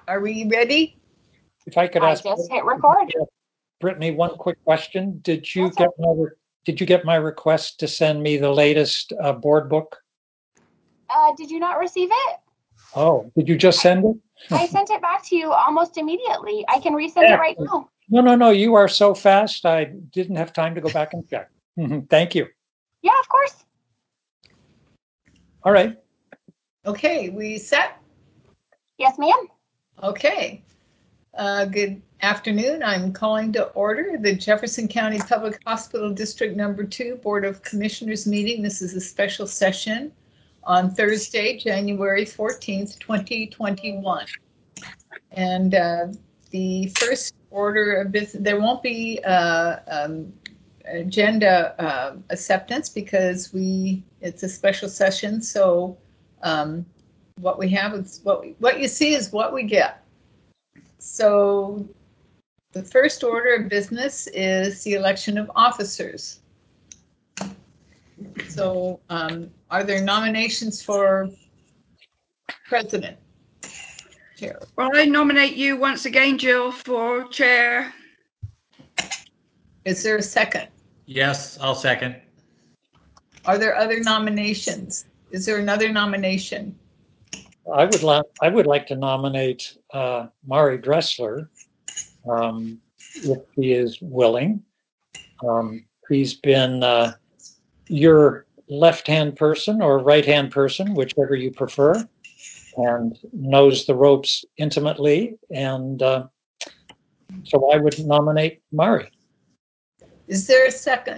Are we ready? If I could I ask just hit record. Brittany one quick question. Yes, sir. Did you get my request to send me the latest board book? Did you not receive it? Oh, did you just send it? I sent it back to you almost immediately. I can resend it right now. No. You are so fast. I didn't have time to go back and check. Thank you. Yeah, of course. All right. Okay, we set? Yes, ma'am. Okay. Good afternoon. I'm calling to order the Jefferson County Public Hospital District Number 2 Board of Commissioners meeting. This is a special session on Thursday, January 14th, 2021. And the first order of business, there won't be agenda acceptance because it's a special session. So what we have is what you see is what we get. So the first order of business is the election of officers. So are there nominations for president? Chair. Well, I nominate you once again, Jill, for chair. Is there a second? Yes, I'll second. Are there other nominations? Is there another nomination? I would like to nominate Mari Dressler, if he is willing. He's been your left-hand person or right-hand person, whichever you prefer, and knows the ropes intimately. And so I would nominate Mari. Is there a second?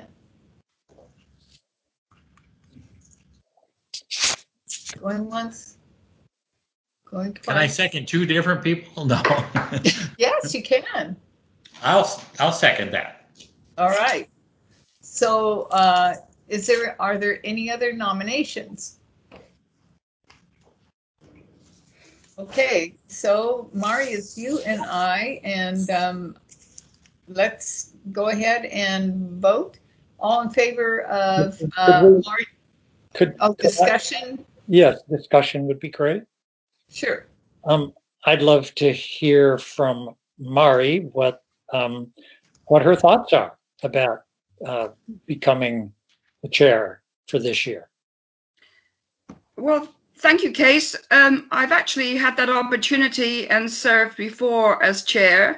Going once? Going twice? Can I second two different people? No. Yes, you can. I'll second that. All right. So are there any other nominations? Okay, so Mari, it's you and I, and let's go ahead and vote. All in favor of Mari? Discussion? Yes, discussion would be great. Sure. I'd love to hear from Mari what her thoughts are about becoming the chair for this year. Well, thank you, Case. I've actually had that opportunity and served before as chair.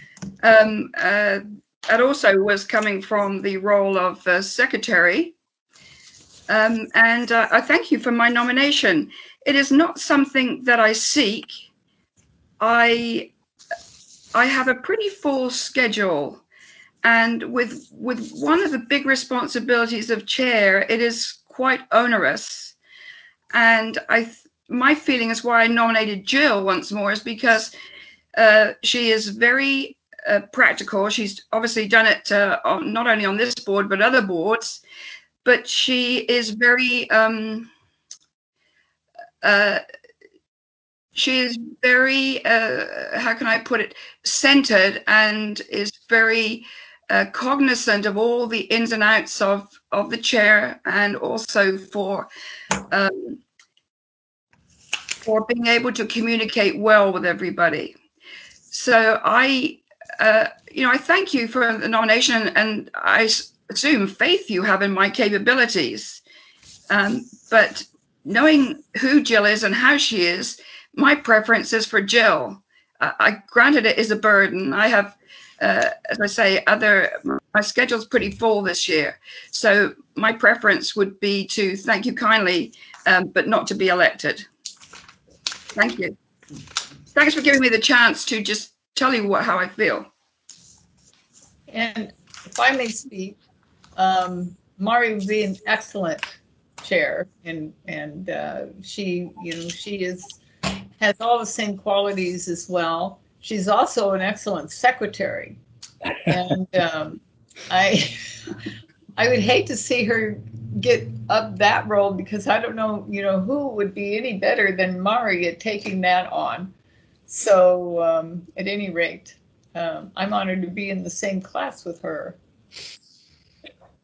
That also was coming from the role of secretary. And I thank you for my nomination. It is not something that I seek. I have a pretty full schedule, and with one of the big responsibilities of chair, it is quite onerous. And my feeling is why I nominated Jill once more is because she is very practical. She's obviously done it not only on this board but other boards. But she is very how can I put it, centered, and is very cognizant of all the ins and outs of the chair, and also for being able to communicate well with everybody. So I thank you for the nomination, and I assume faith you have in my capabilities. But knowing who Jill is and how she is, my preference is for Jill. Granted, it is a burden. I have, as I say, my schedule's pretty full this year. So my preference would be to thank you kindly, but not to be elected. Thank you. Thanks for giving me the chance to just tell you how I feel. And if I may speak, Mari would be an excellent chair, and she has all the same qualities as well. She's also an excellent secretary, and I would hate to see her get up that role, because I don't know, who would be any better than Mari at taking that on. So at any rate, I'm honored to be in the same class with her.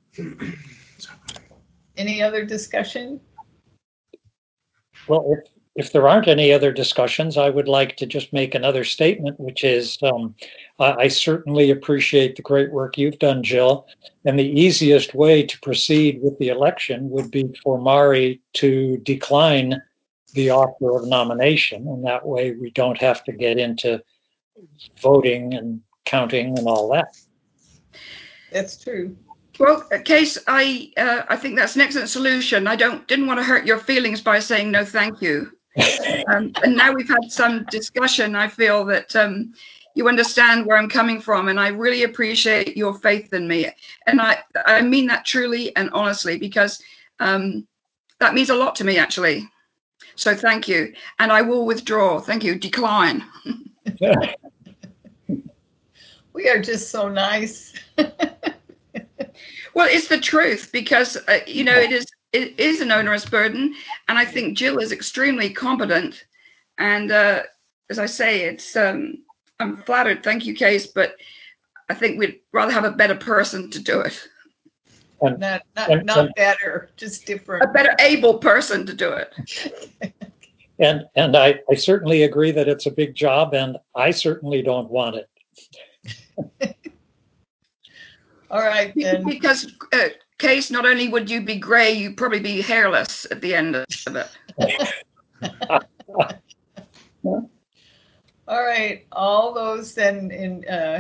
Any other discussion? Well, if there aren't any other discussions, I would like to just make another statement, which is I certainly appreciate the great work you've done, Jill. And the easiest way to proceed with the election would be for Mari to decline the offer of nomination. And that way we don't have to get into voting and counting and all that. That's true. Well, Case, I think that's an excellent solution. I didn't want to hurt your feelings by saying no, thank you. And now we've had some discussion. I feel that you understand where I'm coming from, and I really appreciate your faith in me. And I mean that truly and honestly, because that means a lot to me, actually. So thank you. And I will withdraw. Thank you. Decline. We are just so nice. Well, it's the truth, because it is an onerous burden, and I think Jill is extremely competent. And as I say, I'm flattered. Thank you, Case, but I think we'd rather have a better person to do it. Not better, just different. A better able person to do it. And I certainly agree that it's a big job, and I certainly don't want it. All right, then. Because, Case, not only would you be gray, you'd probably be hairless at the end of it. All right, all those then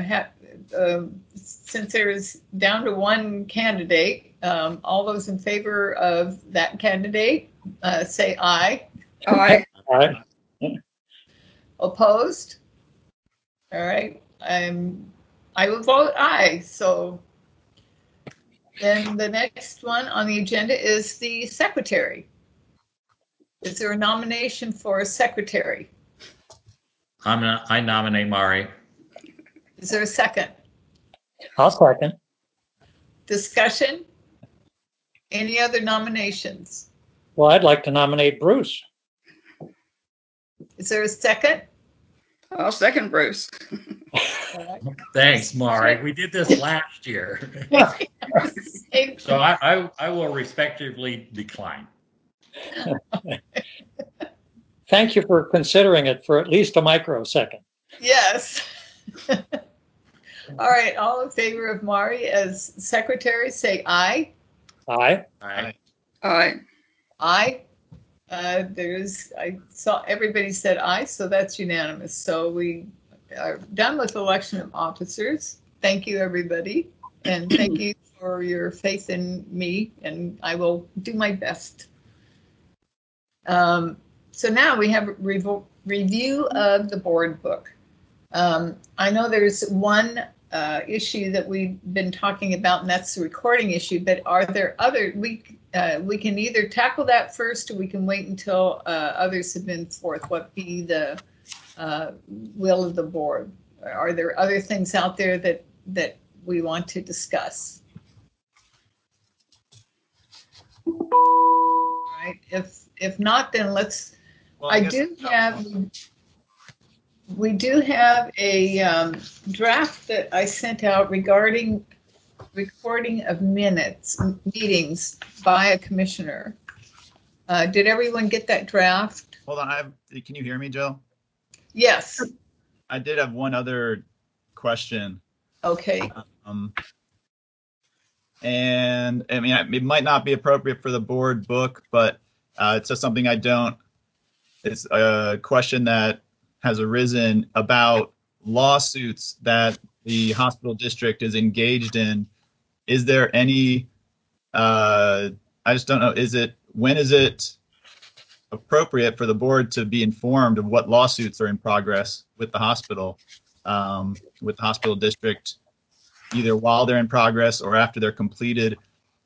since there's down to one candidate, all those in favor of that candidate, say aye. Aye. Aye. Opposed? All right, I will vote aye. So then the next one on the agenda is the secretary. Is there a nomination for a secretary? I nominate Mari. Is there a second? I'll second. Discussion? Any other nominations? Well, I'd like to nominate Bruce. Is there a second? I'll second Bruce. Thanks, Mari. We did this last year. So I will respectively decline. Thank you for considering it for at least a microsecond. Yes. All right, all in favor of Mari as secretary, say aye. Aye. Aye. Aye. Aye. I saw everybody said aye, so that's unanimous. So we are done with election of officers. Thank you, everybody. And thank you for your faith in me, and I will do my best. So now we have a review of the board book. I know there's one issue that we've been talking about, and that's the recording issue, but are there other, we can either tackle that first, or we can wait until others have been forth. What be the will of the board? Are there other things out there that we want to discuss? All right, if not, then let's, well, we do have a draft that I sent out regarding recording of meetings by a commissioner. Did everyone get that draft? Hold on, can you hear me, Jill? Yes. I did have one other question. Okay. And I mean, it might not be appropriate for the board book, but it's just something it's a question that has arisen about lawsuits that the hospital district is engaged in. Is there any, I just don't know, when is it appropriate for the board to be informed of what lawsuits are in progress with the hospital district, either while they're in progress or after they're completed?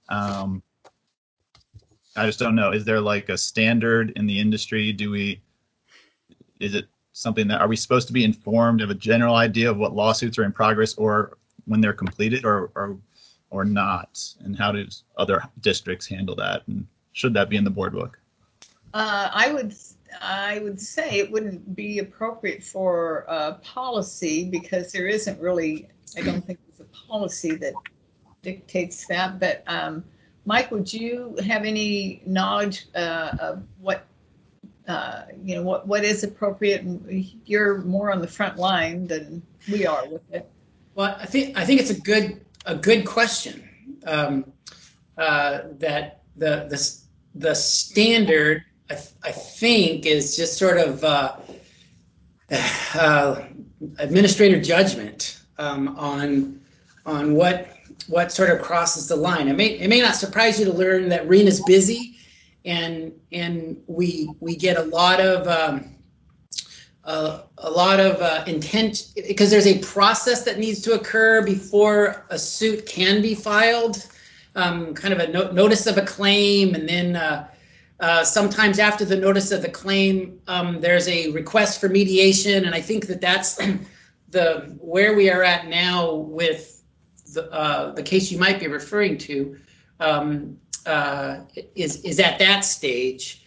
I just don't know. Is there like a standard in the industry? Is it something that, are we supposed to be informed of a general idea of what lawsuits are in progress or when they're completed, or not? And how do other districts handle that? And should that be in the board book? I would say it wouldn't be appropriate for policy, because there isn't really, I don't think there's a policy that dictates that. But Mike, would you have any knowledge of what what is appropriate, and you're more on the front line than we are with it. Well, I think it's a good question. That the standard, I think, is just sort of administrative judgment on what sort of crosses the line. It may not surprise you to learn that RENA's busy, and we get a lot of intent, because there's a process that needs to occur before a suit can be filed, kind of a notice of a claim, and then sometimes after the notice of the claim, there's a request for mediation, and I think that's where we are at now with the case you might be referring to, is at that stage,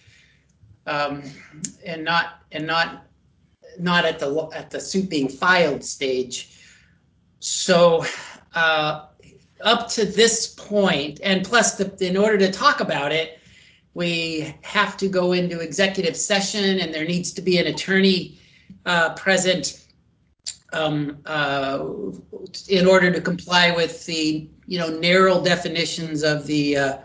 and not at the suit being filed stage. So up to this point, and plus in order to talk about it, we have to go into executive session, and there needs to be an attorney present in order to comply with the narrow definitions of the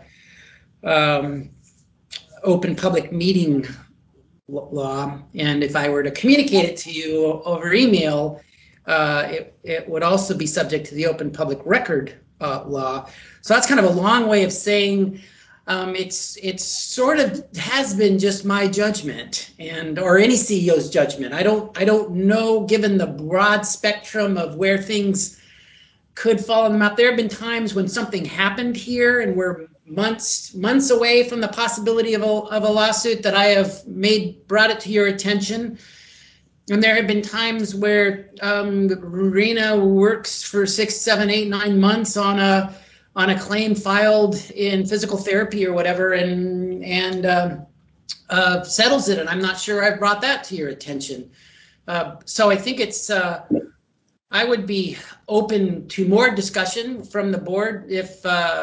open public meeting law. And if I were to communicate it to you over email, it would also be subject to the open public record law. So that's kind of a long way of saying it's sort of has been just my judgment, or any CEO's judgment. I don't know, given the broad spectrum of where things could fall in the map. There have been times when something happened here and we're months away from the possibility of a lawsuit that I have brought it to your attention. And there have been times where RENA works for 6, 7, 8, 9 months on a claim filed in physical therapy or whatever, and settles it, and I'm not sure I've brought that to your attention. So I think it's I would be open to more discussion from the board if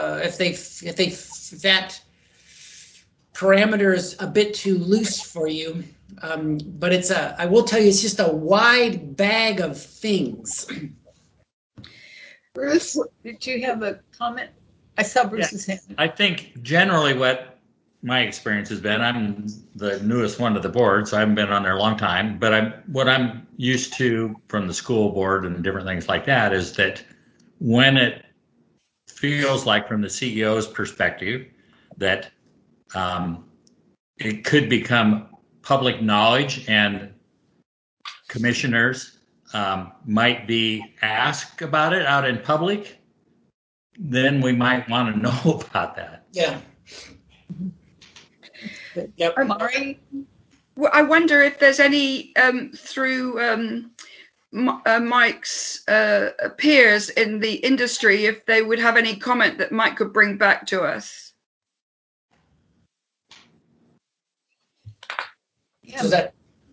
that parameter is a bit too loose for you. But I will tell you, it's just a wide bag of things. Bruce, did you have a comment? I saw Bruce's hand. I think generally what my experience has been, I'm the newest one to the board, so I haven't been on there a long time, but what I'm used to from the school board and different things like that is that when it feels like, from the CEO's perspective, that it could become public knowledge and commissioners might be asked about it out in public, then we might want to know about that. Yeah. Yep. Mari? Well, I wonder if there's any through Mike's peers in the industry, if they would have any comment that Mike could bring back to us. Yeah. So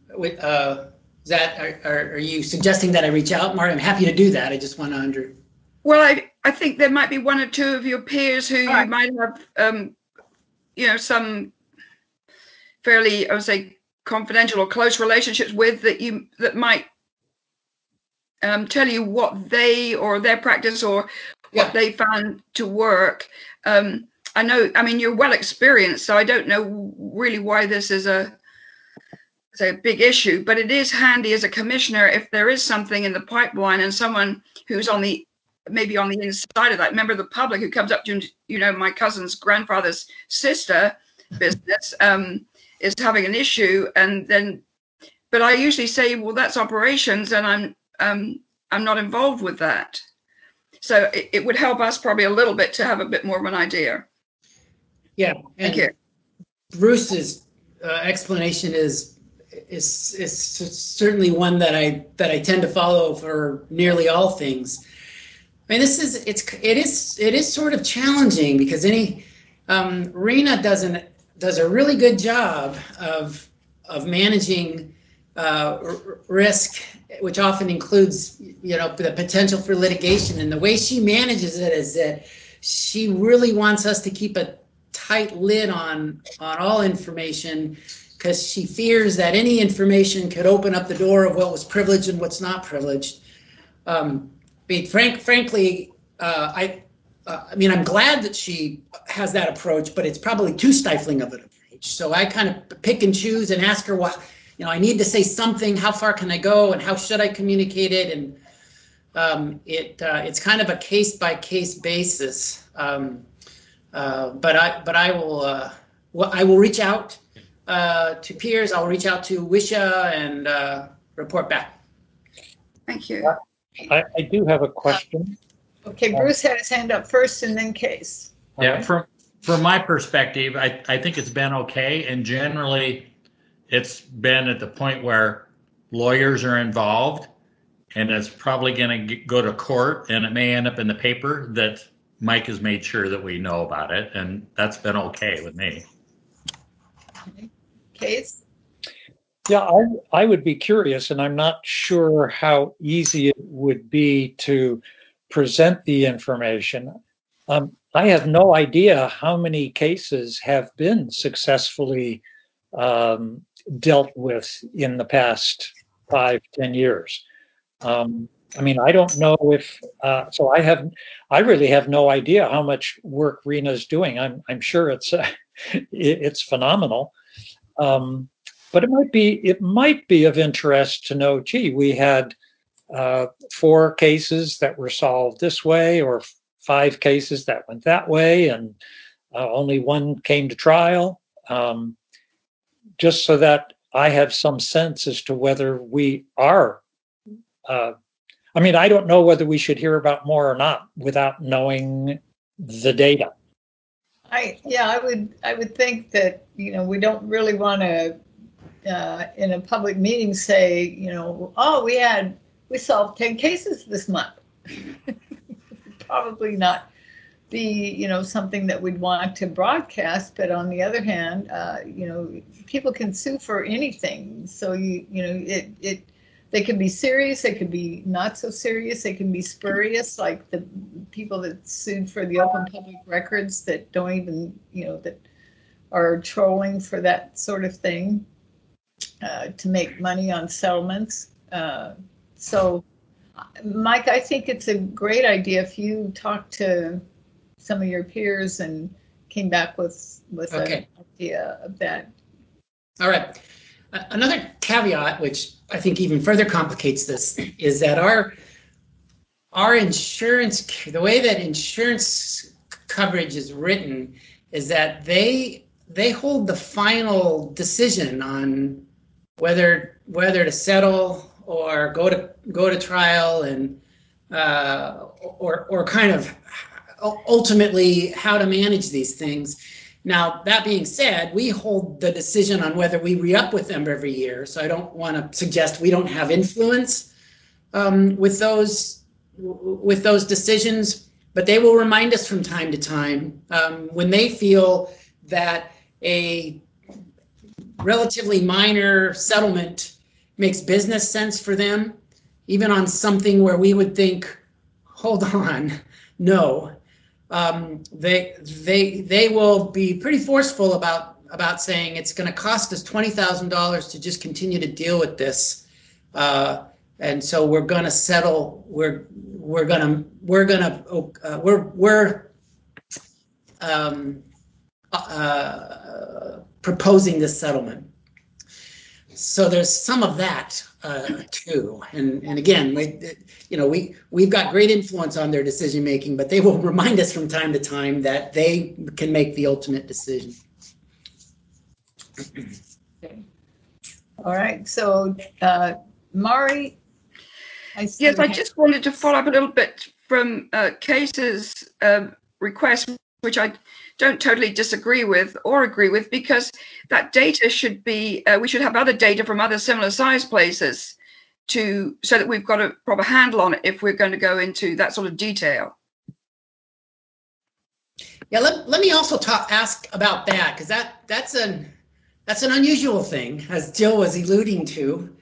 are you suggesting that I reach out, Mari? I'm happy to do that. I just want to Well, I think there might be one or two of your peers who you might have, some fairly, I would say, confidential or close relationships with that might tell you what they or their practice or what they found to work. I know, you're well experienced, so I don't know really why this is a big issue, but it is handy as a commissioner if there is something in the pipeline and someone who's maybe on the inside of that member of the public who comes up to, my cousin's grandfather's sister business is having an issue, but I usually say, well, that's operations, and I'm not involved with that. So it would help us probably a little bit to have a bit more of an idea. Yeah. Thank you. Bruce's explanation is certainly one that I tend to follow for nearly all things. I mean, it is sort of challenging because RENA does a really good job of managing risk, which often includes the potential for litigation. And the way she manages it is that she really wants us to keep a tight lid on all information, because she fears that any information could open up the door of what was privileged and what's not privileged. Frankly, I mean, I'm glad that she has that approach, but it's probably too stifling of an approach. So I kind of pick and choose and ask her, well, I need to say something. How far can I go, and how should I communicate it? And it's kind of a case by case basis. But I will reach out to peers. I'll reach out to Wisha and report back. Thank you. I do have a question. Okay, Bruce had his hand up first, and then Case. Yeah, from my perspective, I think it's been okay, and generally, it's been at the point where lawyers are involved, and it's probably going to go to court, and it may end up in the paper that Mike has made sure that we know about it, and that's been okay with me. Okay. Case? Yeah, I would be curious, and I'm not sure how easy it would be to present the information. I have no idea how many cases have been successfully dealt with in the past 5-10 years. I mean, I don't know if so. I really have no idea how much work Rena's doing. I'm sure it's phenomenal. But it might be of interest to know. Gee, we had 4 cases that were solved this way, or 5 cases that went that way, and only 1 came to trial. Just so that I have some sense as to whether we are. I mean, I don't know whether we should hear about more or not without knowing the data. I would think that, we don't really want to in a public meeting say, oh, we solved 10 cases this month. Probably not be, something that we'd want to broadcast. But on the other hand, people can sue for anything. So they can be serious, they can be not so serious, they can be spurious, like the people that sued for the open public records that don't even, that are trolling for that sort of thing to make money on settlements. So, Mike, I think it's a great idea if you talk to some of your peers and came back with Okay. an idea of that. All right. Another caveat, which I think even further complicates this, is that our insurance, the way that insurance coverage is written, is that they hold the final decision on whether to settle or go to trial, and or kind of ultimately how to manage these things. Now, that being said, we hold the decision on whether we re-up with them every year. So I don't want to suggest we don't have influence with those decisions, but they will remind us from time to time when they feel that a relatively minor settlement makes business sense for them, even on something where we would think, hold on, no. They will be pretty forceful about saying it's going to cost us $20,000 to just continue to deal with this, and so we're going to settle. We're proposing this settlement. So there's some of that too, and again, we've got great influence on their decision making, but they will remind us from time to time that they can make the ultimate decision. Okay. All right. So, Mari, yes, I just wanted to follow up a little bit from Case's request, which I don't totally disagree with or agree with, because that data should be, we should have other data from other similar sized places so that we've got a proper handle on it if we're going to go into that sort of detail. Yeah, let me also ask about that, because that's an unusual thing, as Jill was alluding to.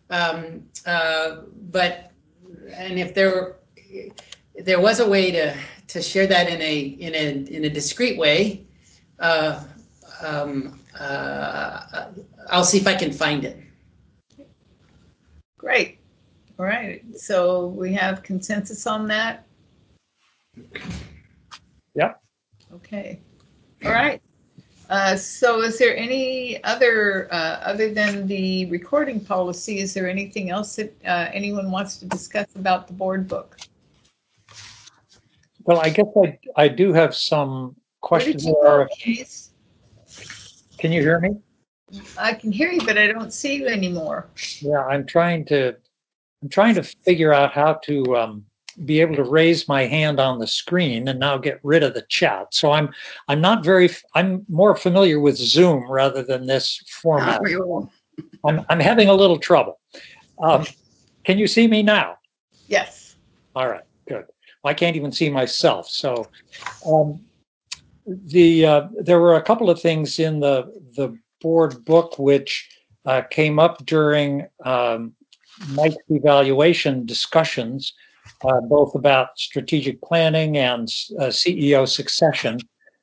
But if there was a way to share that in a discreet way, I'll see if I can find it. Great. All right. So we have consensus on that? Yep. Okay. All right. So is there any other than the recording policy, is there anything else that anyone wants to discuss about the board book? Well, I guess I do have some Where did questions. you go, Case? Can you hear me? I can hear you, but I don't see you anymore. Yeah, I'm trying to figure out how to be able to raise my hand on the screen and now get rid of the chat. So I'm more familiar with Zoom rather than this format. We all? I'm having a little trouble. Can you see me now? Yes. All right, good. I can't even see myself. So there were a couple of things in the board book which came up during Mike's evaluation discussions, both about strategic planning and CEO succession.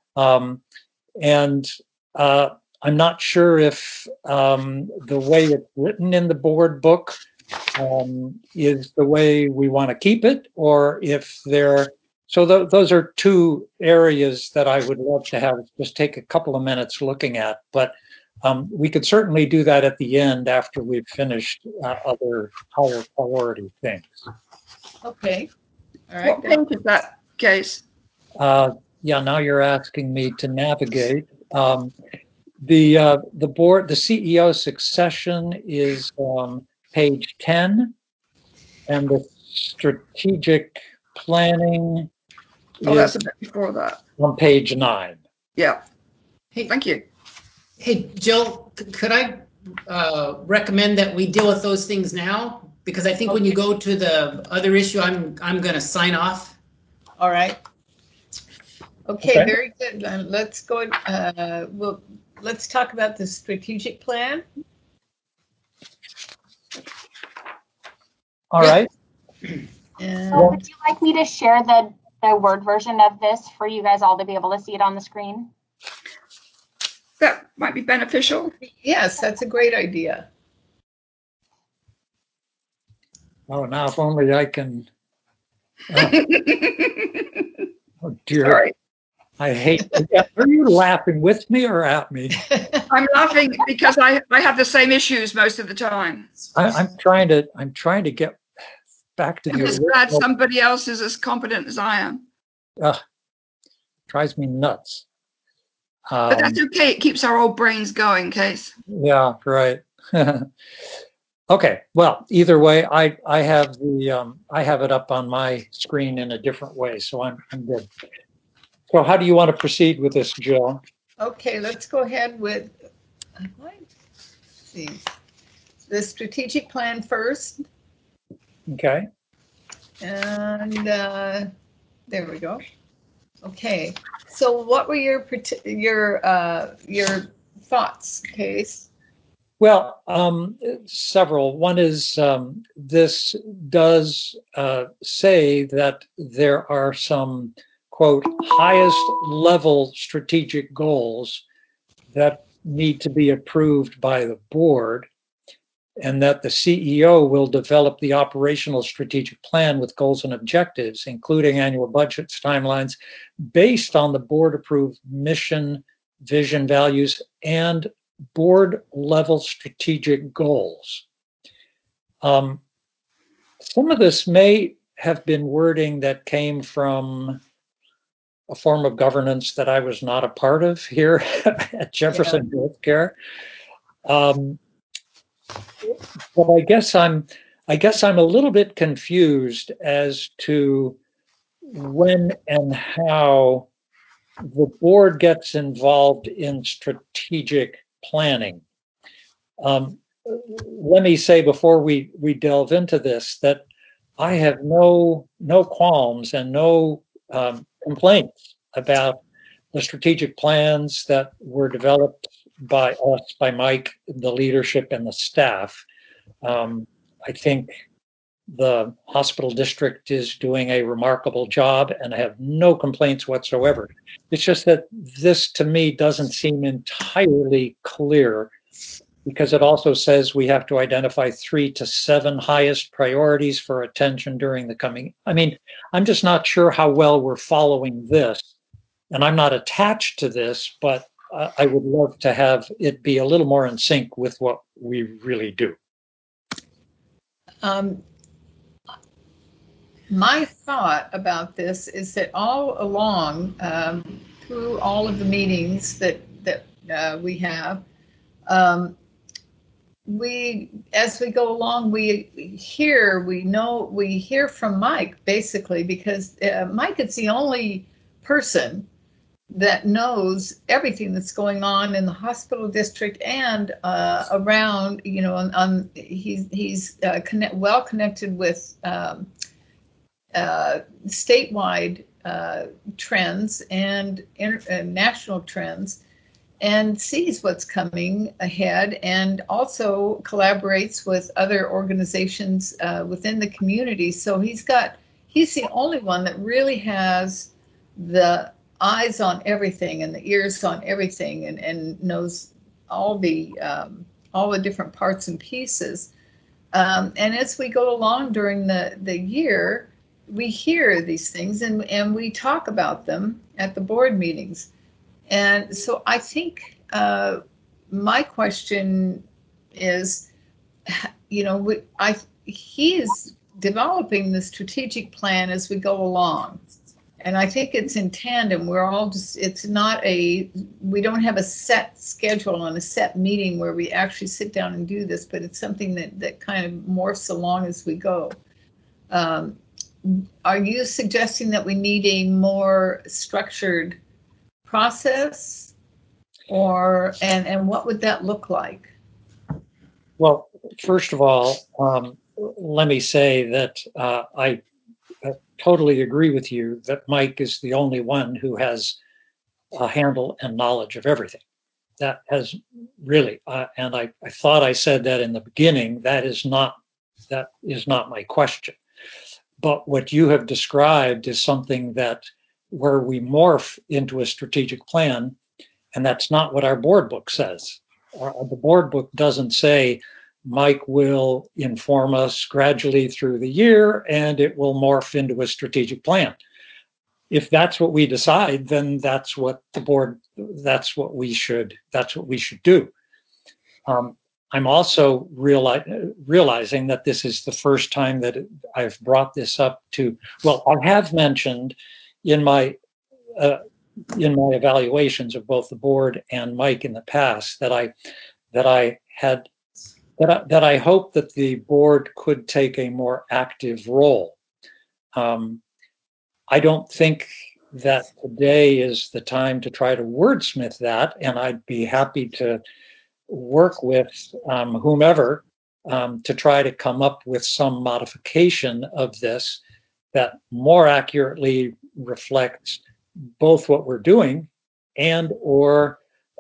And I'm not sure if the way it's written in the board book is the way we want to keep it, or if there. So those are two areas that I would love to have just take a couple of minutes looking at. But we could certainly do that at the end after we've finished other higher priority things. Okay. All right. What page is that, Case? Yeah, now you're asking me to navigate. The board, the CEO succession is page 10, and the strategic planning Oh, that's is a bit before that. on page 9. Yeah. Hey, Thank you. Hey, Jill, could I recommend that we deal with those things now? Because I think when you go to the other issue, I'm going to sign off. All right. Okay, Okay. very good. Let's go. Let's talk about the strategic plan. All right. And So would you like me to share the Word version of this for you guys all to be able to see it on the screen? That might be beneficial. yes, that's a great idea. Oh, now if only I can. Oh dear. Sorry. I hate. Are you laughing with me or at me? I'm laughing because I have the same issues most of the time. I'm trying to get back to I'm the just glad original. somebody else is as competent as I am. Drives me nuts. But that's okay. It keeps our old brains going, Case. Yeah, right. Okay. Well, either way, I have it up on my screen in a different way, so I'm good. So, how do you want to proceed with this, Jill? Okay, let's go ahead with let's see the strategic plan first, Okay. and there we go. Okay, so what were your thoughts, Case? Well, several. One is this does say that there are some, quote, highest level strategic goals that need to be approved by the board, and that the CEO will develop the operational strategic plan with goals and objectives, including annual budgets, timelines, based on the board approved mission, vision, values, and board level strategic goals. Some of this may have been wording that came from a form of governance that I was not a part of here at Jefferson Healthcare. But I guess I'm a little bit confused as to when and how the board gets involved in strategic planning. Let me say before we delve into this that I have no qualms and no complaints about the strategic plans that were developed by us, by Mike, the leadership, and the staff. I think the hospital district is doing a remarkable job, and I have no complaints whatsoever. It's just that this, to me, doesn't seem entirely clear because it also says we have to identify 3 to 7 highest priorities for attention during the coming. I mean, I'm just not sure how well we're following this. And I'm not attached to this, but I would love to have it be a little more in sync with what we really do. My thought about this is that all along, through all of the meetings that we have, as we go along, we hear from Mike, basically, because Mike is the only person that knows everything that's going on in the hospital district and around. You know, he's well connected with statewide trends and national trends, and sees what's coming ahead, and also collaborates with other organizations within the community. So he's the only one that really has the eyes on everything and the ears on everything, and knows all the different parts and pieces. And as we go along during the year, we hear these things, and we talk about them at the board meetings. And so I think my question is, you know, he is developing the strategic plan as we go along. And I think it's in tandem. We're all just, we don't have a set schedule and a set meeting where we actually sit down and do this, but it's something that kind of morphs along as we go. Are you suggesting that we need a more structured process, and what would that look like? Well, first of all, let me say that I totally agree with you that Mike is the only one who has a handle and knowledge of everything. That has really, and I thought I said that in the beginning. That is not my question. But what you have described is something that where we morph into a strategic plan, and that's not what our board book says. The board book doesn't say Mike will inform us gradually through the year and it will morph into a strategic plan. If that's what we decide, then that's what we should do. I'm also realizing that this is the first time that I've brought this up to, well, I have mentioned in my evaluations of both the board and Mike in the past that I hope that the board could take a more active role. I don't think that today is the time to try to wordsmith that, and I'd be happy to work with whomever to try to come up with some modification of this that more accurately reflects both what we're doing and or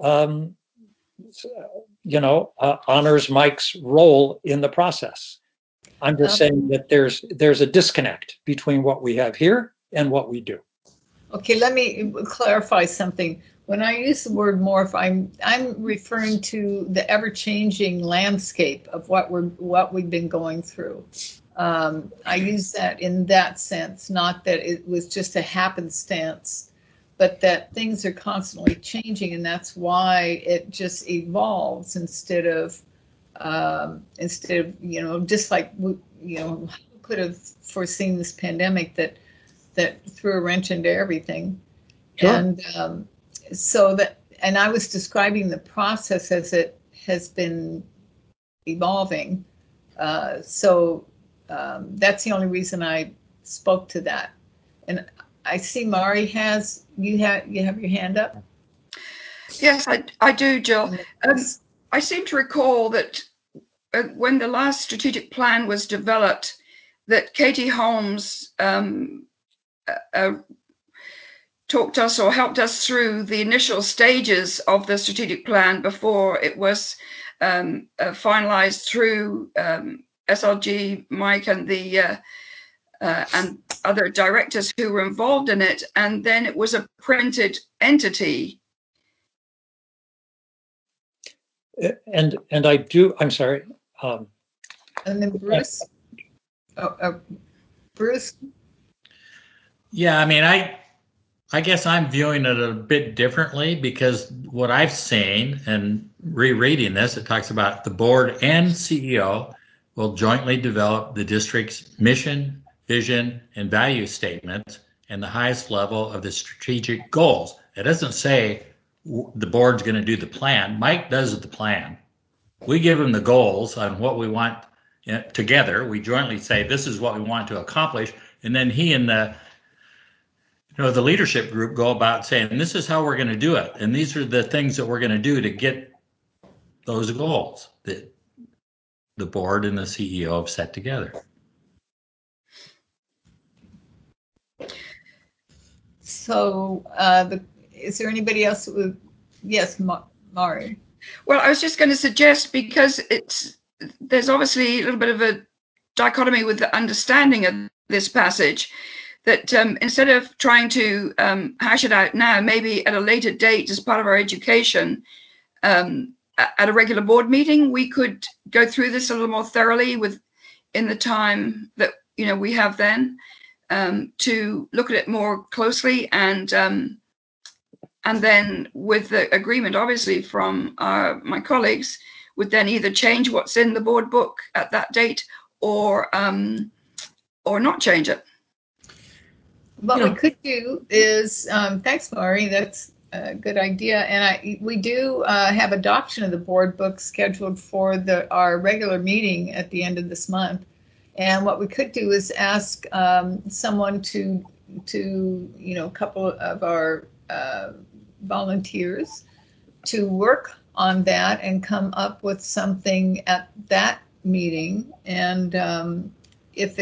honors Mike's role in the process. I'm just saying that there's a disconnect between what we have here and what we do. Okay, let me clarify something. When I use the word morph, I'm referring to the ever-changing landscape of what we've been going through. I use that in that sense, not that it was just a happenstance, but that things are constantly changing, and that's why it just evolves instead of just like who could have foreseen this pandemic that threw a wrench into everything. Sure. And and I was describing the process as it has been evolving. So that's the only reason I spoke to that. And I see Mari you have your hand up. Yes, I do, Jill. I seem to recall that when the last strategic plan was developed, that Katie Holmes talked us or helped us through the initial stages of the strategic plan before it was finalized through SLG, Mike, and the and other directors who were involved in it, and then it was a printed entity. And I do, I'm sorry. And then Bruce. Bruce. Yeah, I mean, I guess I'm viewing it a bit differently because what I've seen and rereading this, it talks about the board and CEO will jointly develop the district's mission, vision, and value statements and the highest level of the strategic goals. It doesn't say the board's going to do the plan. Mike does the plan. We give him the goals on what we want together. We jointly say this is what we want to accomplish, and then he and the leadership group go about saying this is how we're going to do it, and these are the things that we're going to do to get those goals that the board and the CEO have set together. So, is there anybody else who would? Yes, Mari. Well, I was just going to suggest, because there's obviously a little bit of a dichotomy with the understanding of this passage, that instead of trying to hash it out now, maybe at a later date as part of our education, at a regular board meeting, we could go through this a little more thoroughly in the time that we have then, to look at it more closely, and then with the agreement, obviously, from my colleagues, would then either change what's in the board book at that date or not change it. What we could do is, thanks, Mari, that's a good idea. And we do have adoption of the board book scheduled for our regular meeting at the end of this month. And what we could do is ask someone to a couple of our volunteers to work on that and come up with something at that meeting. And if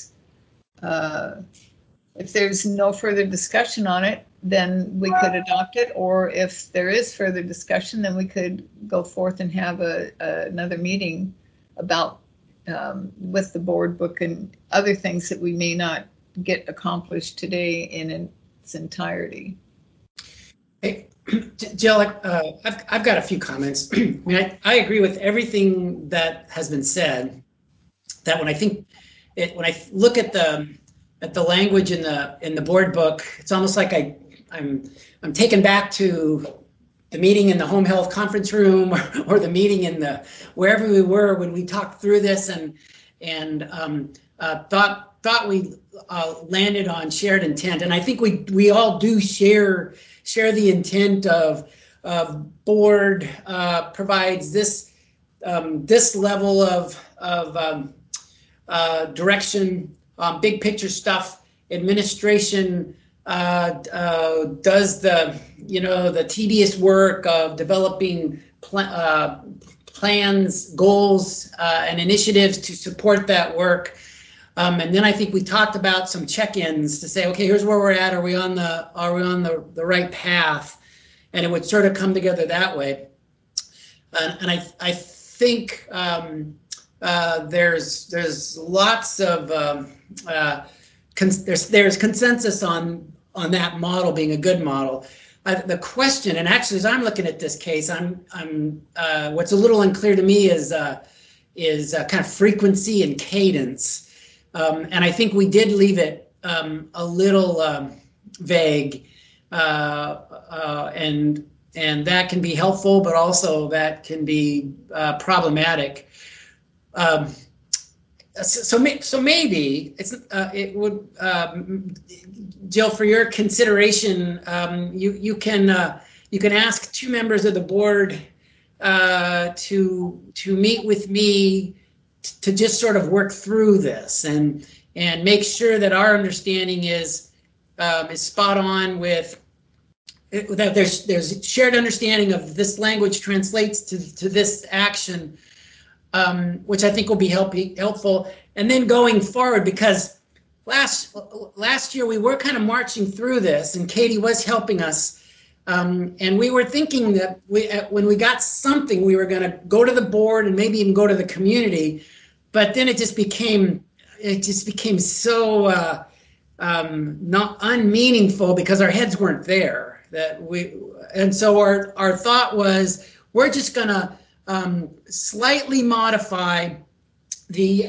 there's no further discussion on it, then we could adopt it. Or if there is further discussion, then we could go forth and have another meeting about with the board book and other things that we may not get accomplished today in its entirety. Hey, Jill, I've got a few comments. I mean, I agree with everything that has been said. That when I look at the language in the board book, it's almost like I'm taken back to the meeting in the home health conference room, or the meeting in wherever we were when we talked through this, and thought we landed on shared intent. And I think we all do share the intent of board provides this level of direction, big picture stuff. Administration does the tedious work of developing plans, goals, and initiatives to support that work. And then I think we talked about some check-ins to say, okay, here's where we're at. Are we on the right path? And it would sort of come together that way. And I think there's lots of there's consensus on that model being a good model. The question, and actually, as I'm looking at this case, I'm what's a little unclear to me is kind of frequency and cadence. And I think we did leave it a little vague, and that can be helpful, but also that can be problematic. So maybe it would, Jill, for your consideration, you can ask two members of the board to meet with me to just sort of work through this and make sure that our understanding is spot on with that. There's shared understanding of this language translates to this action, which I think will be helpful. And then going forward, because last year we were kind of marching through this, and Katie was helping us. And we were thinking that when we got something, we were going to go to the board and maybe even go to the community. But then it just became so not unmeaningful because our heads weren't there. And so our thought was, we're just going to slightly modify the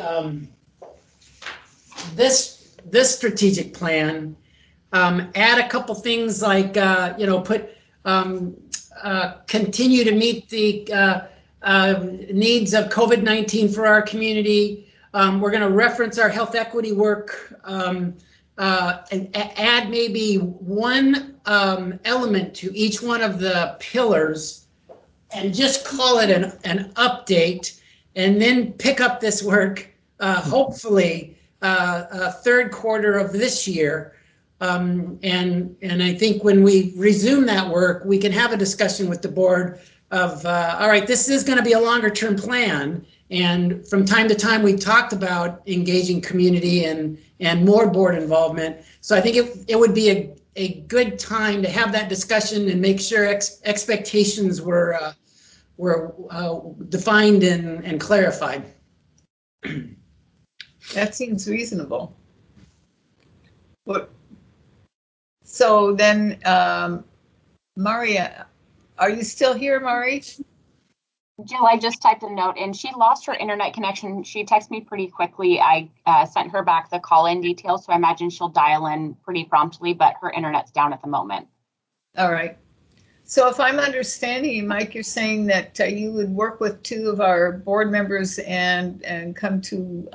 this strategic plan. Add a couple things like put continue to meet the needs of COVID-19 for our community. We're going to reference our health equity work and add maybe one element to each one of the pillars and just call it an update, and then pick up this work hopefully third quarter of this year. And I think when we resume that work, we can have a discussion with the board of, all right, this is going to be a longer term plan. And from time to time, we talked about engaging community and more board involvement. So I think it would be a good time to have that discussion and make sure expectations were defined and clarified. That seems reasonable. So then, Maria, are you still here, Mari? Jill, I just typed a note and she lost her internet connection. She texted me pretty quickly. I sent her back the call-in details, so I imagine she'll dial in pretty promptly, but her internet's down at the moment. All right. So if I'm understanding you, Mike, you're saying that you would work with two of our board members and come to,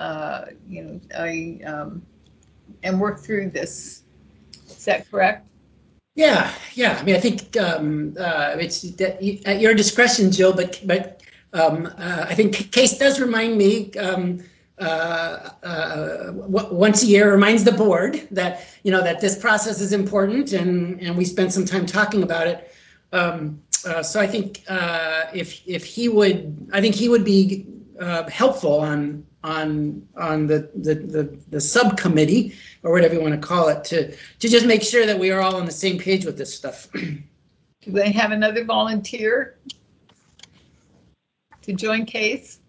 and work through this. Is that correct? Yeah. I mean, I think it's at your discretion, Jill. But I think Case does remind me once a year, reminds the board that that this process is important, and we spend some time talking about it. So I think if he would, I think he would be helpful on the subcommittee, or whatever you want to call it, to just make sure that we are all on the same page with this stuff. Do they have another volunteer to join Case?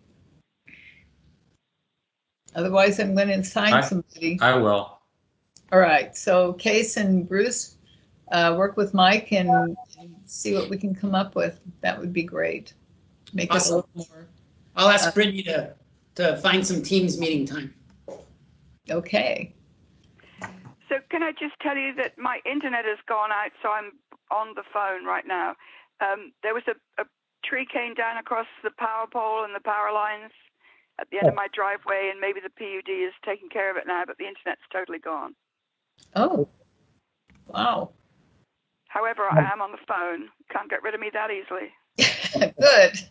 Otherwise, I'm going to assign somebody. I will. All right. So Case and Bruce work with Mike and see what we can come up with. That would be great. Make Awesome. it a little more. I'll ask Brittany to find some Teams meeting time. Okay. So can I just tell you that my internet has gone out, so I'm on the phone right now. There was a tree came down across the power pole and the power lines at the end of my driveway, and maybe the PUD is taking care of it now, but the internet's totally gone. Oh, wow. However, I am on the phone. Can't get rid of me that easily. Good.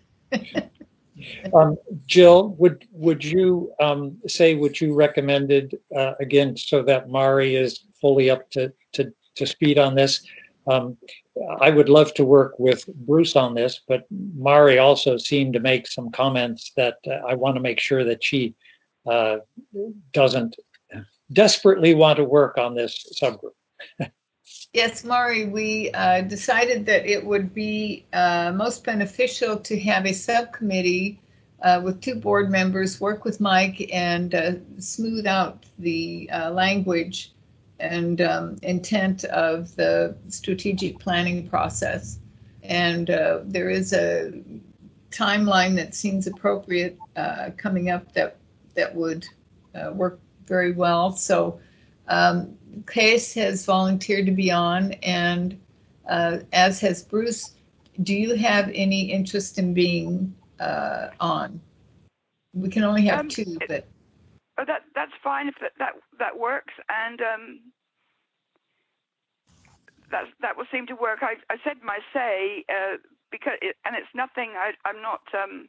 Jill, would you would you recommend it again, so that Mari is fully up to speed on this? I would love to work with Bruce on this, but Mari also seemed to make some comments that I want to make sure that she doesn't desperately want to work on this subgroup. Yes, Mari, we decided that it would be most beneficial to have a subcommittee with two board members work with Mike and smooth out the language and intent of the strategic planning process. And there is a timeline that seems appropriate coming up that would work very well. So Case has volunteered to be on, and as has Bruce. Do you have any interest in being on? We can only have two, but that's fine if that works, and that will seem to work. I said my say because it's nothing. I'm not.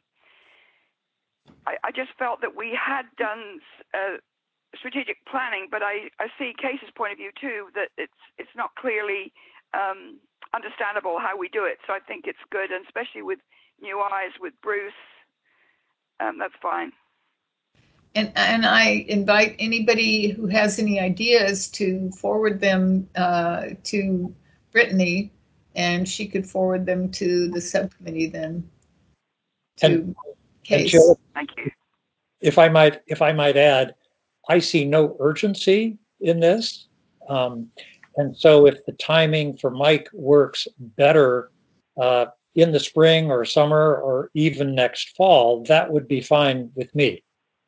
I just felt that we had done strategic planning, but I see Case's point of view too, that it's not clearly understandable how we do it. So I think it's good, and especially with new eyes with Bruce, that's fine. And I invite anybody who has any ideas to forward them to Brittany, and she could forward them to the subcommittee then. To Case. Jill, thank you. If I might add, I see no urgency in this. And so if the timing for Mike works better in the spring or summer or even next fall, that would be fine with me.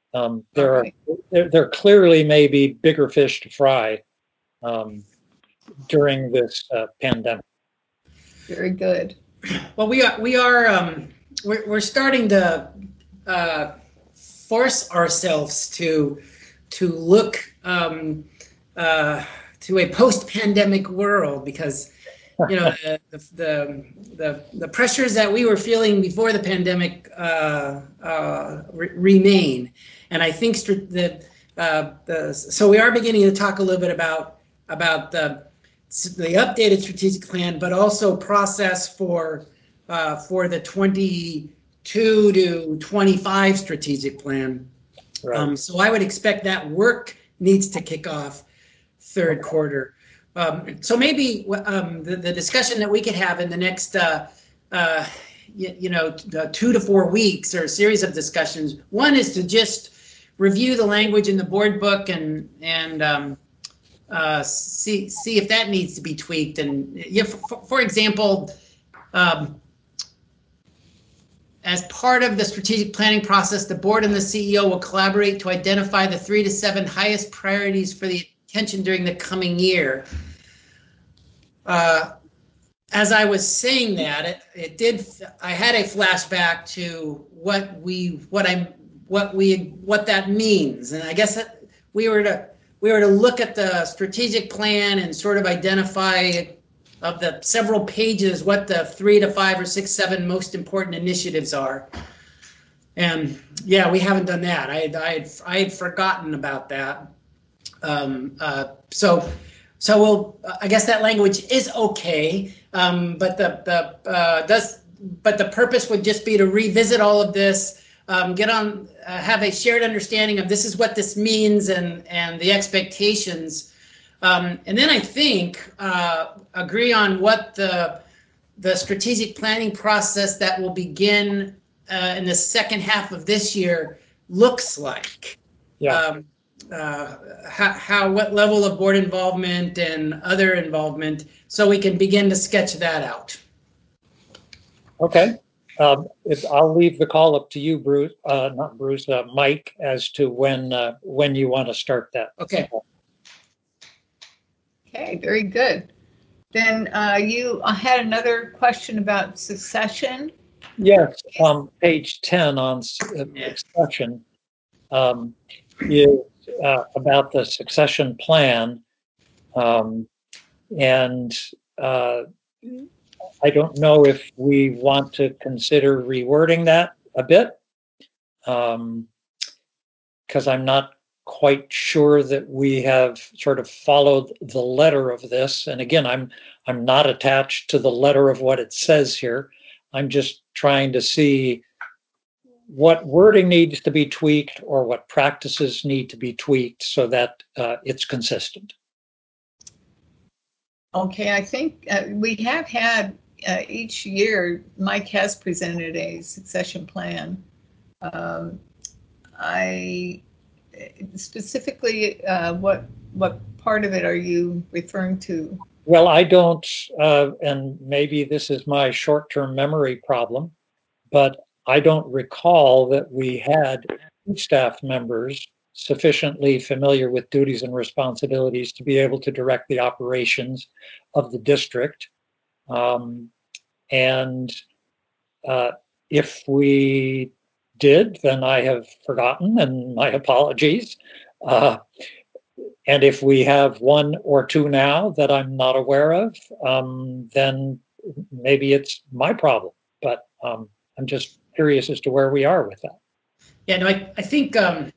There clearly may be bigger fish to fry during this pandemic. Very good. Well, we're starting to force ourselves to look to a post-pandemic world, because the pressures that we were feeling before the pandemic remain, and I think so we are beginning to talk a little bit about the updated strategic plan, but also process for the 22 to 25 strategic plan. Right. So I would expect that work needs to kick off third quarter. So maybe the discussion that we could have in the next 2 to 4 weeks, or a series of discussions. One is to just review the language in the board book and see if that needs to be tweaked. And for example, as part of the strategic planning process, the board and the CEO will collaborate to identify the 3 to 7 highest priorities for the attention during the coming year. As I was saying that, I had a flashback to what that means, and I guess that we were to look at the strategic plan and sort of identify of the several pages what the 3 to 5 or 6, 7 most important initiatives are. And yeah, we haven't done that. I had forgotten about that. So I guess that language is okay, but the purpose would just be to revisit all of this, have a shared understanding of this is what this means and the expectations, and then I think agree on what the strategic planning process that will begin in the second half of this year looks like. Yeah. What level of board involvement and other involvement, so we can begin to sketch that out. Okay. I'll leave the call up to you, Bruce, not Bruce, Mike, as to when you want to start that. Okay. Okay, very good. Then you had another question about succession. Yes, page 10 on succession is about the succession plan, and I don't know if we want to consider rewording that a bit, because I'm not quite sure that we have sort of followed the letter of this. And again, I'm not attached to the letter of what it says here. I'm just trying to see what wording needs to be tweaked or what practices need to be tweaked so that it's consistent. Okay, I think we have had each year, Mike has presented a succession plan. I specifically, what part of it are you referring to? Well, I don't, and maybe this is my short-term memory problem, but I don't recall that we had staff members sufficiently familiar with duties and responsibilities to be able to direct the operations of the district. And if we did, then I have forgotten, and my apologies. And if we have 1 or 2 now that I'm not aware of, then maybe it's my problem. But I'm just curious as to where we are with that. Yeah, no, I think the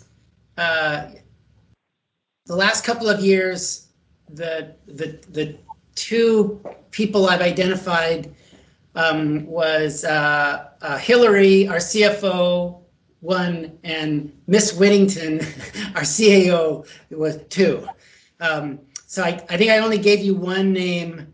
last couple of years, the 2 people I've identified was Hillary, our CFO, 1, and Miss Whittington, our CAO, was 2. So I think I only gave you 1 name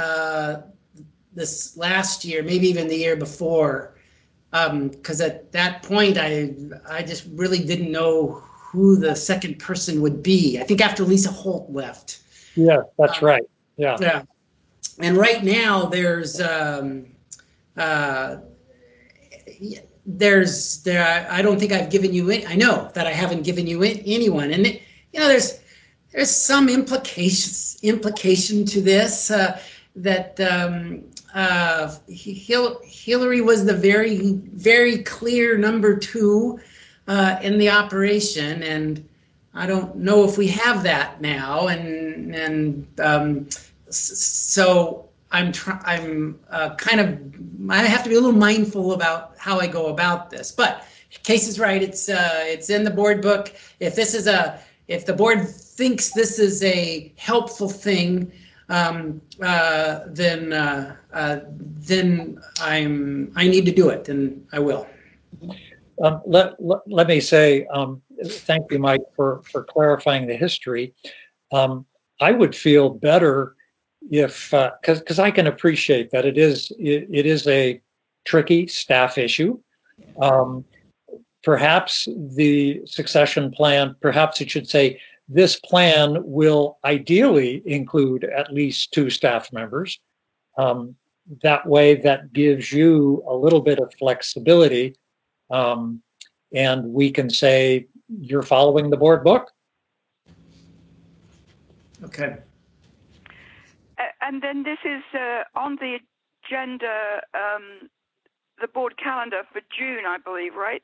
this last year, maybe even the year before, because at that point I just really didn't know who the second person would be. I think after Lisa Holt left. Yeah, that's right. Yeah. Yeah. And right now there's I don't think I've given you I know that I haven't given you anyone, and there's some implication to this, that Hillary was the very, very clear number 2 in the operation, and I don't know if we have that now, so I have to be a little mindful about how I go about this. But Case is right; it's in the board book. If the board thinks this is a helpful thing, then I need to do it, and I will. Let me say thank you, Mike, for clarifying the history. I would feel better if, because I can appreciate that it is a tricky staff issue. Perhaps the succession plan, perhaps it should say, this plan will ideally include at least 2 staff members. That way, that gives you a little bit of flexibility, and we can say you're following the board book. Okay. And then this is on the agenda, the board calendar for June, I believe, right?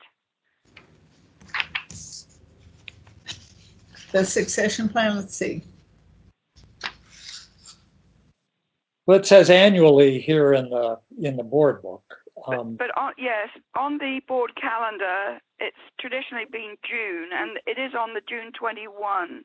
The succession plan, let's see. Well, it says annually here in the board book. But on the board calendar, it's traditionally been June, and it is on the June 21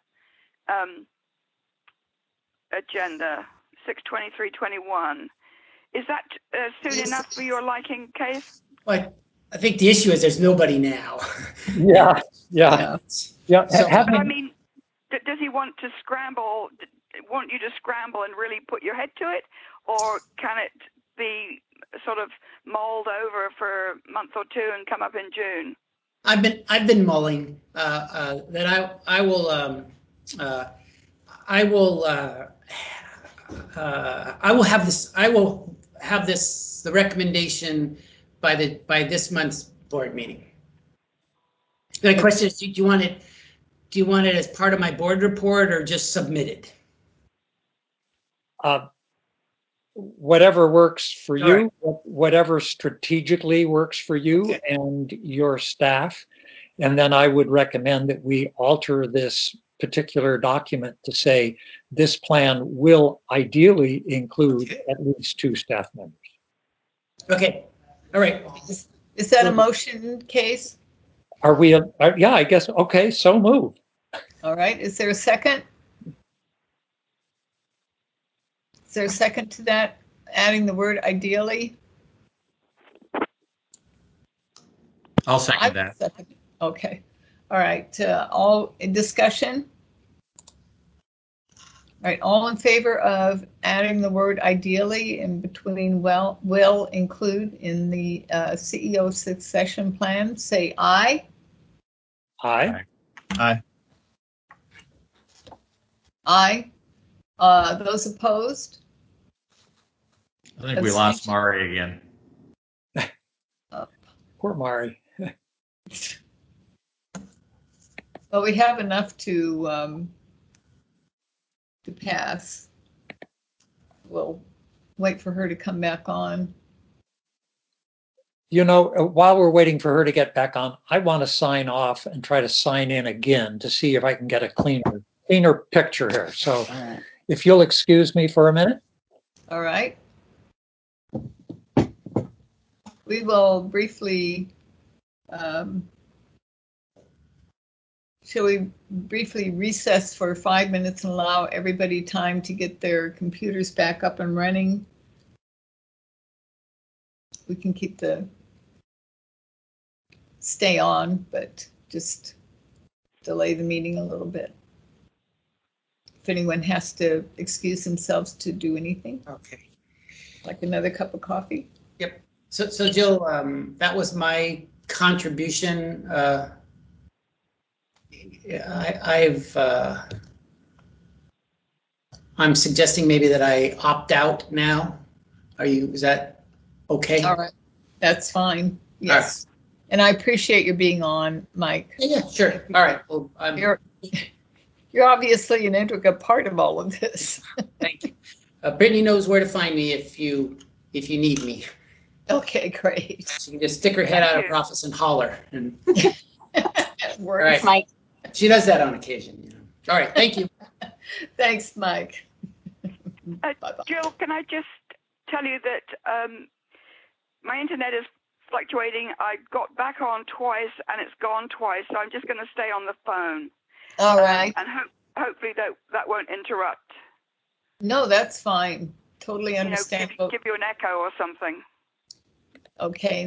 agenda, 6/23/21. Is that soon enough for your liking, Case? Well, I think the issue is there's nobody now. Yeah. So, I mean, does he want to scramble? Want you to scramble and really put your head to it, or can it be sort of mulled over for a month or 2 and come up in June? I've been mulling that I will have this the recommendation by this month's board meeting. The question is, do you want it as part of my board report or just submitted? Whatever works for you, right. Whatever strategically works for you and your staff. And then I would recommend that we alter this particular document to say this plan will ideally include at least 2 staff members. Okay. All right. Is that a motion, Case? Are we? Yeah, I guess. Okay, so move. All right. Is there a second? Is there a second to that? Adding the word ideally? I'll second that. Okay. All right. All in discussion? All right. All in favor of adding the word ideally in between will include in the CEO succession plan, say aye. Aye. Aye. Aye. Those opposed? I think we lost Mari again. Poor Mari. Well, we have enough to pass. We'll wait for her to come back on. While we're waiting for her to get back on, I want to sign off and try to sign in again to see if I can get a cleaner picture here. So if you'll excuse me for a minute. All right. We will briefly, shall we briefly recess for 5 minutes and allow everybody time to get their computers back up and running? We can stay on, but just delay the meeting a little bit. If anyone has to excuse themselves to do anything. Okay. Like another cup of coffee. Yep. So Jill, that was my contribution. I'm suggesting maybe that I opt out now. Is that Okay. All right. That's fine. Yes. And I appreciate your being on, Mike. Yeah, sure. All right. Well, You're obviously an integral part of all of this. thank you. Brittany knows where to find me if you need me. Okay, great. She can just stick her head out of her office and holler. And All right. Mike. She does that on occasion. All right. Thank you. Thanks, Mike. Bye-bye. Jill, can I just tell you that my internet is fluctuating. I got back on twice and it's gone twice, so I'm just going to stay on the phone. All right. And hopefully that won't interrupt. No, that's fine. Totally understandable. Give you an echo or something. Okay.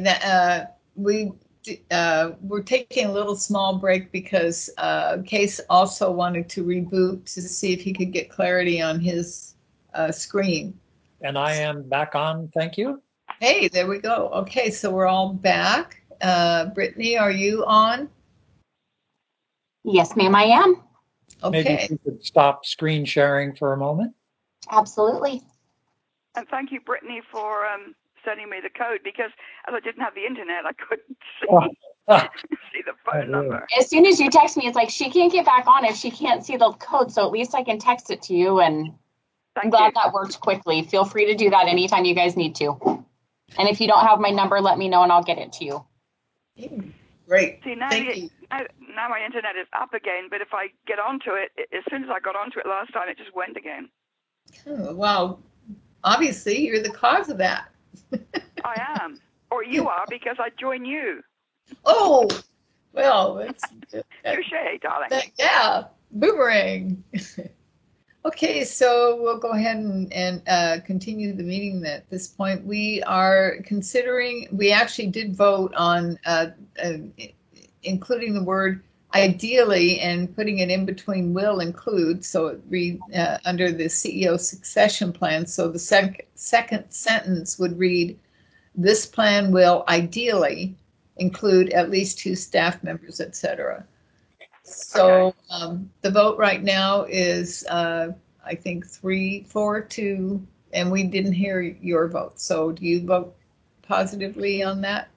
We're taking a little small break because Case also wanted to reboot to see if he could get clarity on his screen. And I am back on. Thank you. Hey, there we go. Okay, so we're all back. Brittany, are you on? Yes, ma'am, I am. Maybe Okay. you could stop screen sharing for a moment. Absolutely. And thank you, Brittany, for sending me the code, because as I didn't have the internet, I couldn't see the phone number. As soon as you text me, it's like she can't get back on if she can't see the code. So at least I can text it to you. And I'm glad that worked quickly. Feel free to do that anytime you guys need to. And if you don't have my number, let me know and I'll get it to you. Great. See, now now my internet is up again, but if I get onto it, as soon as I got onto it last time, it just went again. Oh, well, obviously you're the cause of that. I am. Or you are, because I join you. Oh, well, that's touche, darling. Yeah, boomerang. Okay, so we'll go ahead and continue the meeting at this point. We are considering, we actually did vote on including the word ideally and putting it in between will include, so it read under the CEO succession plan. So the second sentence would read, this plan will ideally include at least 2 staff members, etc. So the vote right now is, I think 3-4-2, and we didn't hear your vote. So do you vote positively on that?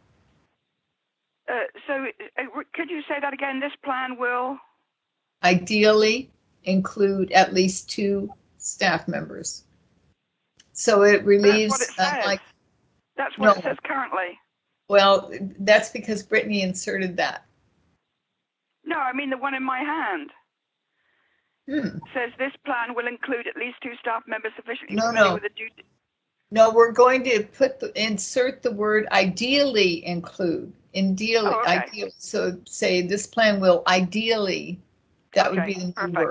So could you say that again? This plan will ideally include at least 2 staff members. So it relieves. That's what it says. That's what it says currently. Well, that's because Brittany inserted that. No, I mean the one in my hand. Says this plan will include at least 2 staff members sufficiently familiar with the duty. No, we're going to insert the word ideally include. Ideally. So say this plan will ideally. That would be the new word.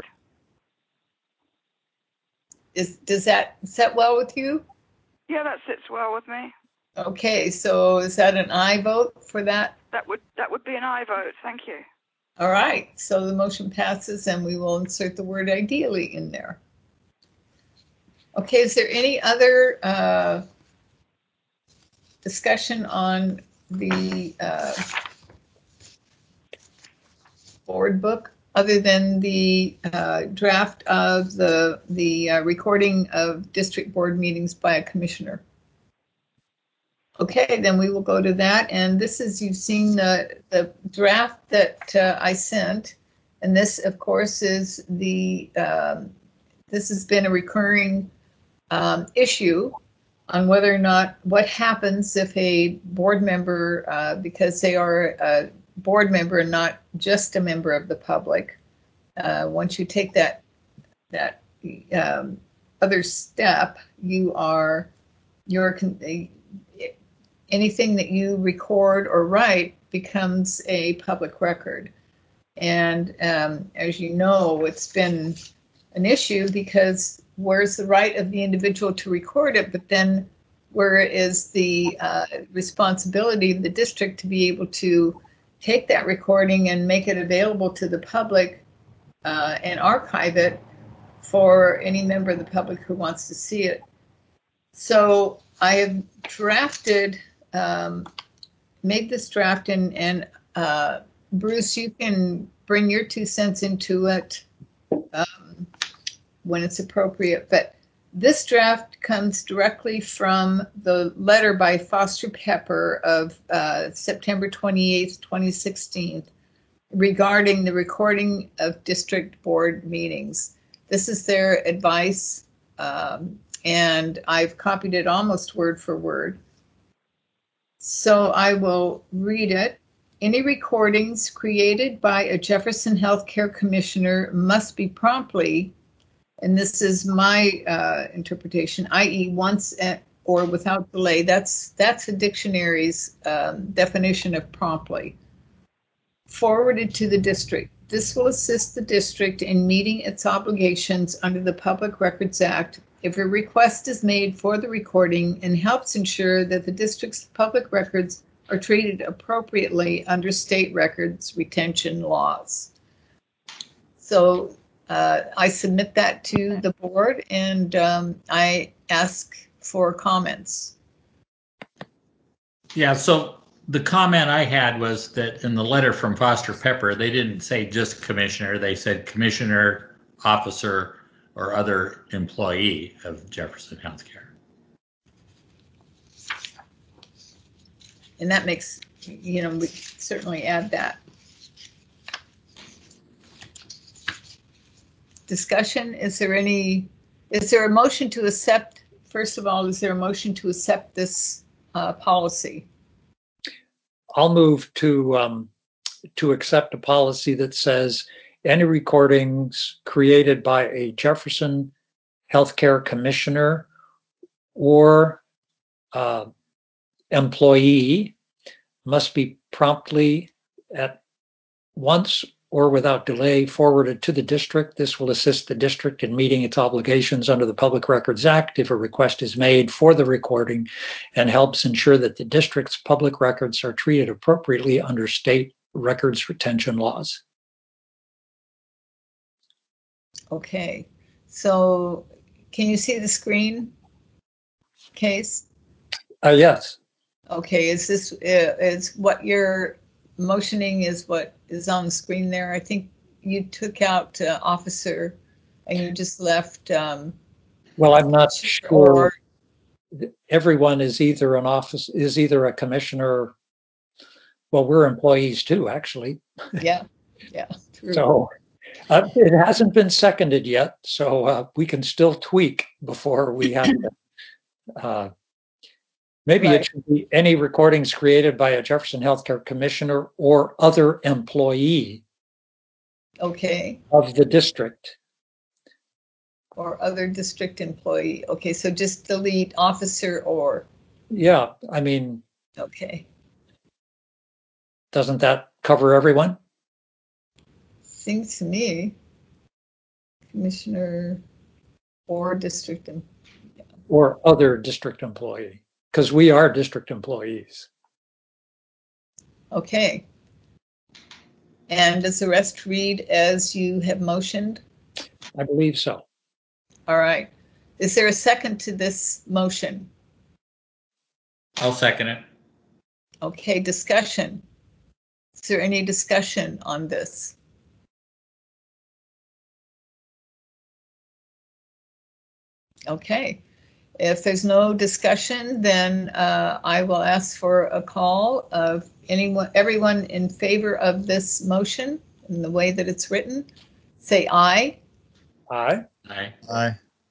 Does that set well with you? Yeah, that sits well with me. Okay, so is that an aye vote for that? That would be an aye vote. Thank you. All right, so the motion passes and we will insert the word ideally in there. Okay, is there any other discussion on the board book other than the draft of the recording of district board meetings by a commissioner? Okay, then we will go to that. And this is, you've seen the draft that I sent. And this, of course, is this has been a recurring issue on whether or not, what happens if a board member, because they are a board member and not just a member of the public, once you take that other step, anything that you record or write becomes a public record. And as you know, it's been an issue because where's the right of the individual to record it, but then where is the responsibility of the district to be able to take that recording and make it available to the public and archive it for any member of the public who wants to see it. So I have drafted, made this draft, and Bruce, you can bring your 2 cents into it when it's appropriate. But This draft comes directly from the letter by Foster Pepper of September 28th, 2016, regarding the recording of district board meetings. This is their advice, and I've copied it almost word for word. So I will read it. Any recordings created by a Jefferson Healthcare Commissioner must be promptly, and this is my interpretation, i.e. once or without delay. That's a dictionary's definition of promptly. Forwarded to the district. This will assist the district in meeting its obligations under the Public Records Act if a request is made for the recording, and helps ensure that the district's public records are treated appropriately under state records retention laws. So I submit that to the board, and I ask for comments. Yeah, so the comment I had was that in the letter from Foster Pepper, they didn't say just commissioner, they said commissioner, officer, or other employee of Jefferson Healthcare. And that makes, we certainly add that. Discussion, is there a motion to accept, first of all, is there a motion to accept this policy? I'll move to accept a policy that says any recordings created by a Jefferson Healthcare Commissioner or employee must be promptly, at once or without delay, forwarded to the district. This will assist the district in meeting its obligations under the Public Records Act if a request is made for the recording, and helps ensure that the district's public records are treated appropriately under state records retention laws. Okay, so can you see the screen, Case? Yes. Okay, is what you're motioning is what is on the screen there? I think you took out officer and you just left. Well, I'm not sure. Everyone is either a commissioner. Well, we're employees too, actually. Yeah, true. So it hasn't been seconded yet, so we can still tweak before we have to. Maybe Right. It should be any recordings created by a Jefferson Healthcare Commissioner or other employee Okay. of the district. Or other district employee. Okay, so just delete officer or. Yeah, I mean. Okay. Doesn't that cover everyone? Seems to me. Commissioner or district. Or other district employee, because we are district employees. Okay. And does the rest read as you have motioned? I believe so. All right. Is there a second to this motion? I'll second it. Okay, discussion. Is there any discussion on this? Okay. If there's no discussion, then I will ask for a call of everyone in favor of this motion in the way that it's written. Say aye. Aye. Aye. Aye.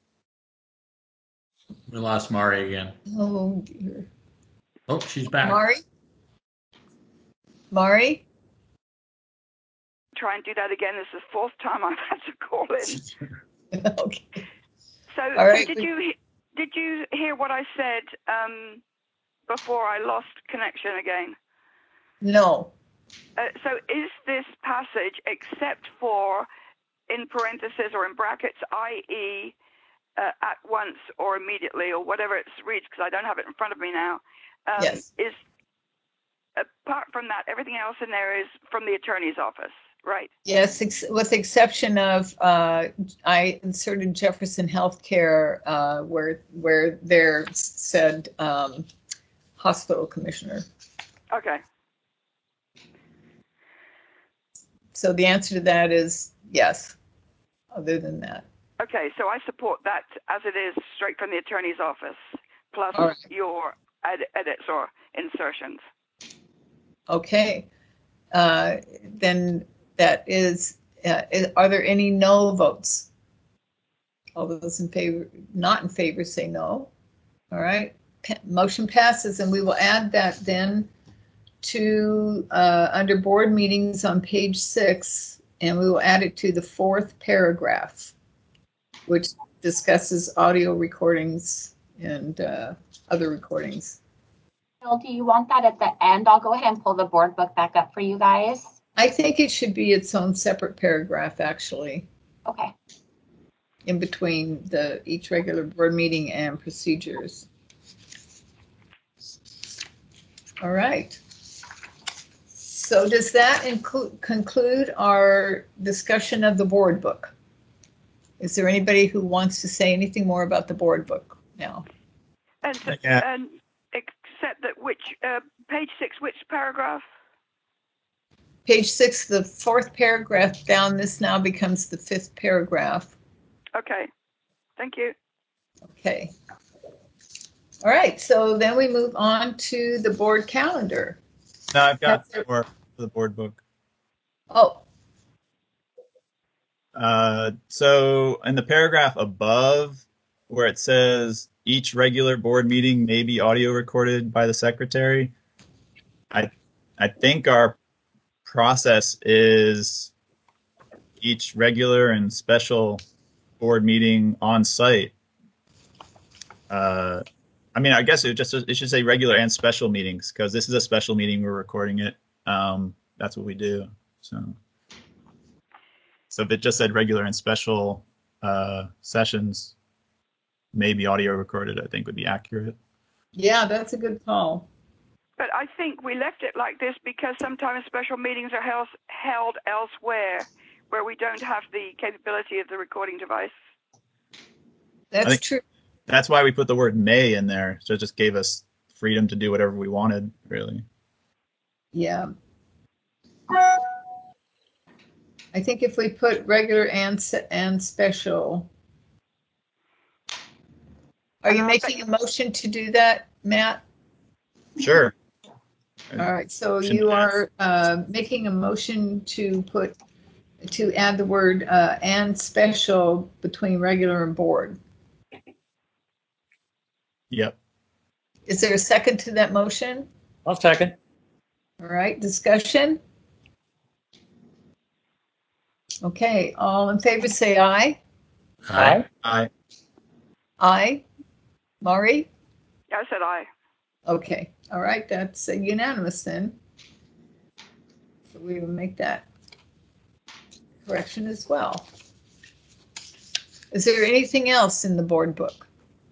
We lost Mari again. Oh dear. Oh, she's back. Mari? Try and do that again. This is the fourth time I've had to call in. Okay. So, All right. did you hear what I said before I lost connection again? No. So is this passage, except for, in parentheses or in brackets, i.e., at once or immediately or whatever it reads, because I don't have it in front of me now, Yes. is, apart from that, everything else in there is from the attorney's office, right? Yes, with the exception of I inserted Jefferson Healthcare where there said hospital commissioner. Okay. So the answer to that is yes, other than that. Okay, so I support that as it is, straight from the attorney's office, plus All right. your edits or insertions. Okay. Then that is, are there any no votes? All those in favor, not in favor, say no. All right. Motion passes, and we will add that then to under board meetings on page 6, and we will add it to the 4th paragraph, which discusses audio recordings and other recordings. Jill, do you want that at the end? I'll go ahead and pull the board book back up for you guys. I think it should be its own separate paragraph, actually, Okay. in between each regular board meeting and procedures. All right. So does that conclude our discussion of the board book? Is there anybody who wants to say anything more about the board book now? And, and except that page 6, which paragraph? Page 6, the 4th paragraph down, this now becomes the 5th paragraph. Okay, thank you. Okay. All right, so then we move on to the board calendar. No, I've got more for the board book. Oh. So in the paragraph above, where it says each regular board meeting may be audio recorded by the secretary, I think our process is each regular and special board meeting on site. I mean, I guess it should say regular and special meetings, because this is a special meeting. We're recording it. That's what we do. So if it just said regular and special sessions, maybe audio recorded, I think would be accurate. Yeah, that's a good call. But I think we left it like this because sometimes special meetings are held elsewhere where we don't have the capability of the recording device. That's true. That's why we put the word may in there. So it just gave us freedom to do whatever we wanted, really. Yeah. I think if we put regular and special. Are you making a motion to do that, Matt? Sure. All right, so you are making a motion to add the word and special between regular and board. Yep. Is there a second to that motion? I'll second. All right, discussion. Okay, all in favor say aye. Aye. Aye. Aye. Maury? I said aye. Okay, all right, that's unanimous then. So we will make that correction as well. Is there anything else in the board book?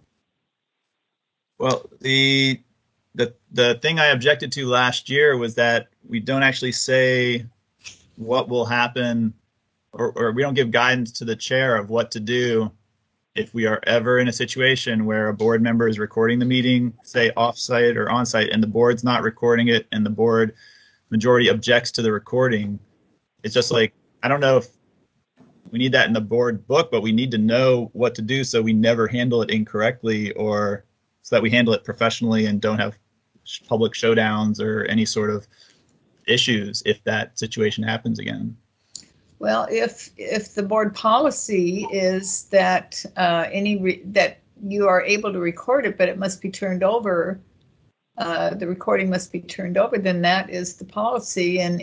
Well, the thing I objected to last year was that we don't actually say what will happen, or we don't give guidance to the chair of what to do if we are ever in a situation where a board member is recording the meeting, say off-site or on-site, and the board's not recording it, and the board majority objects to the recording. It's just like, I don't know if we need that in the board book, but we need to know what to do so we never handle it incorrectly, or so that we handle it professionally and don't have public showdowns or any sort of issues if that situation happens again. Well, if the board policy is that that you are able to record it, but it must be turned over, the recording must be turned over, then that is the policy, and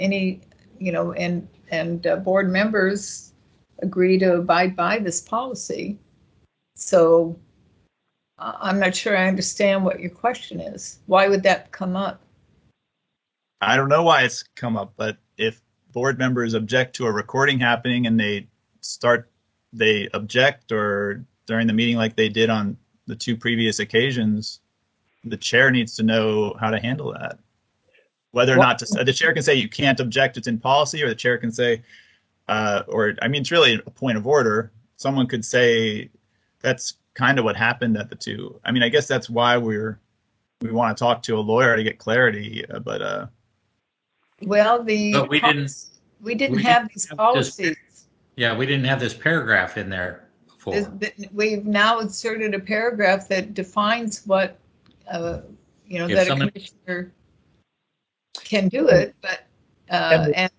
board members agree to abide by this policy. So I'm not sure I understand what your question is. Why would that come up? I don't know why it's come up, but if board members object to a recording happening and they object, or during the meeting like they did on the 2 previous occasions, the chair needs to know how to handle that. Whether or not the chair can say you can't object, it's in policy, or the chair can say, it's really a point of order. Someone could say that's kind of what happened at the 2. I mean, I guess that's why we want to talk to a lawyer to get clarity, but well, we didn't have these policies. We didn't have this paragraph in there for. We've now inserted a paragraph that defines what, If that a someone- commissioner can do it, but, and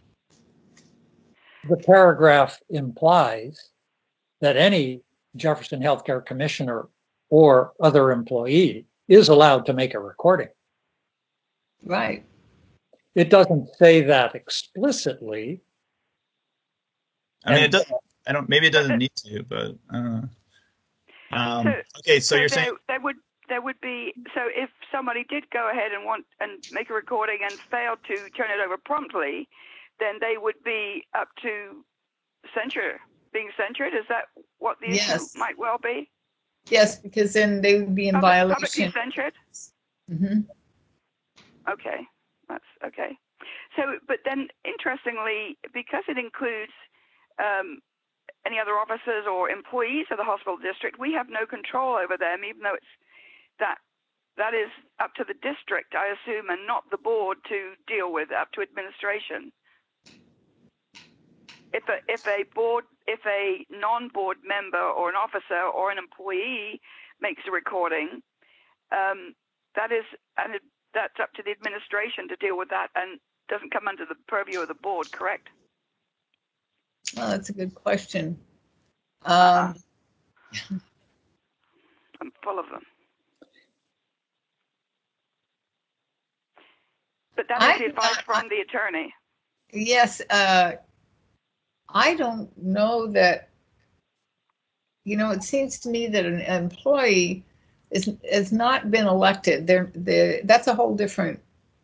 The paragraph implies that any Jefferson Healthcare Commissioner or other employee is allowed to make a recording. right. It doesn't say that explicitly. I mean, it doesn't. I don't. Maybe it doesn't need to, but I don't know. Okay, so you're saying there would be, so if somebody did go ahead and make a recording and failed to turn it over promptly, then they would be up to being censured. Is that what the issue might well be? Yes, because then they would be in violation. Publicly censured? Mm-hmm. Okay, that's okay. So, but then interestingly, because it includes any other officers or employees of the hospital district, we have no control over them, even though it's that is up to the district, I assume, and not the board to deal with, up to administration. If a non-board member or an officer or an employee makes a recording, that's up to the administration to deal with that and doesn't come under the purview of the board, correct? Oh, that's a good question. I'm full of them. But that is the advice from the attorney. Yes, I don't know that, it seems to me that an employee has not been elected. That's a whole different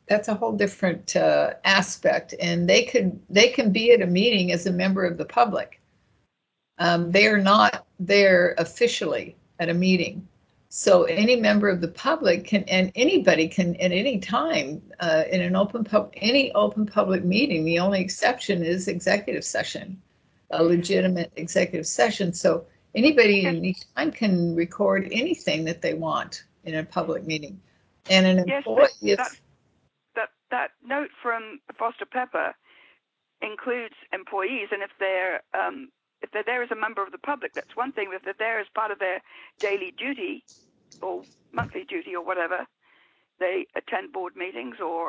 aspect, and they can be at a meeting as a member of the public. They are not there officially at a meeting. So any member of the public can, and anybody can at any time in an any open public meeting. The only exception is executive session, a legitimate executive session. So anybody at any time can record anything that they want in a public meeting. And an employee, that note from Foster Pepper includes employees, and if they're there as a member of the public, that's one thing. If they're there as part of their daily duty or monthly duty or whatever, they attend board meetings or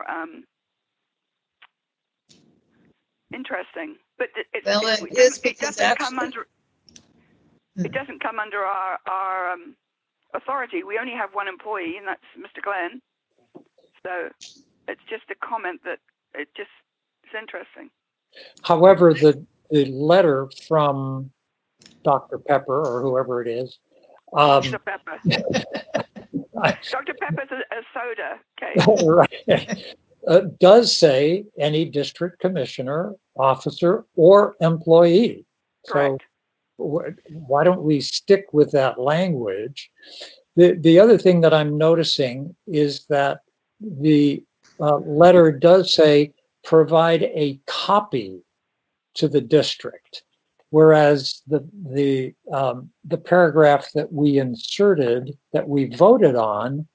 interesting. But it doesn't come under our authority. We only have one employee, and that's Mr. Glenn. So it's just a comment that it's interesting. However, the letter from Dr. Pepper or whoever it is. Dr. Pepper. Dr. Pepper's a soda. Okay. Right. Does say any district commissioner, officer, or employee. Correct. So why don't we stick with that language? The other thing that I'm noticing is that the letter does say provide a copy to the district, whereas the paragraph that we inserted, that we voted on,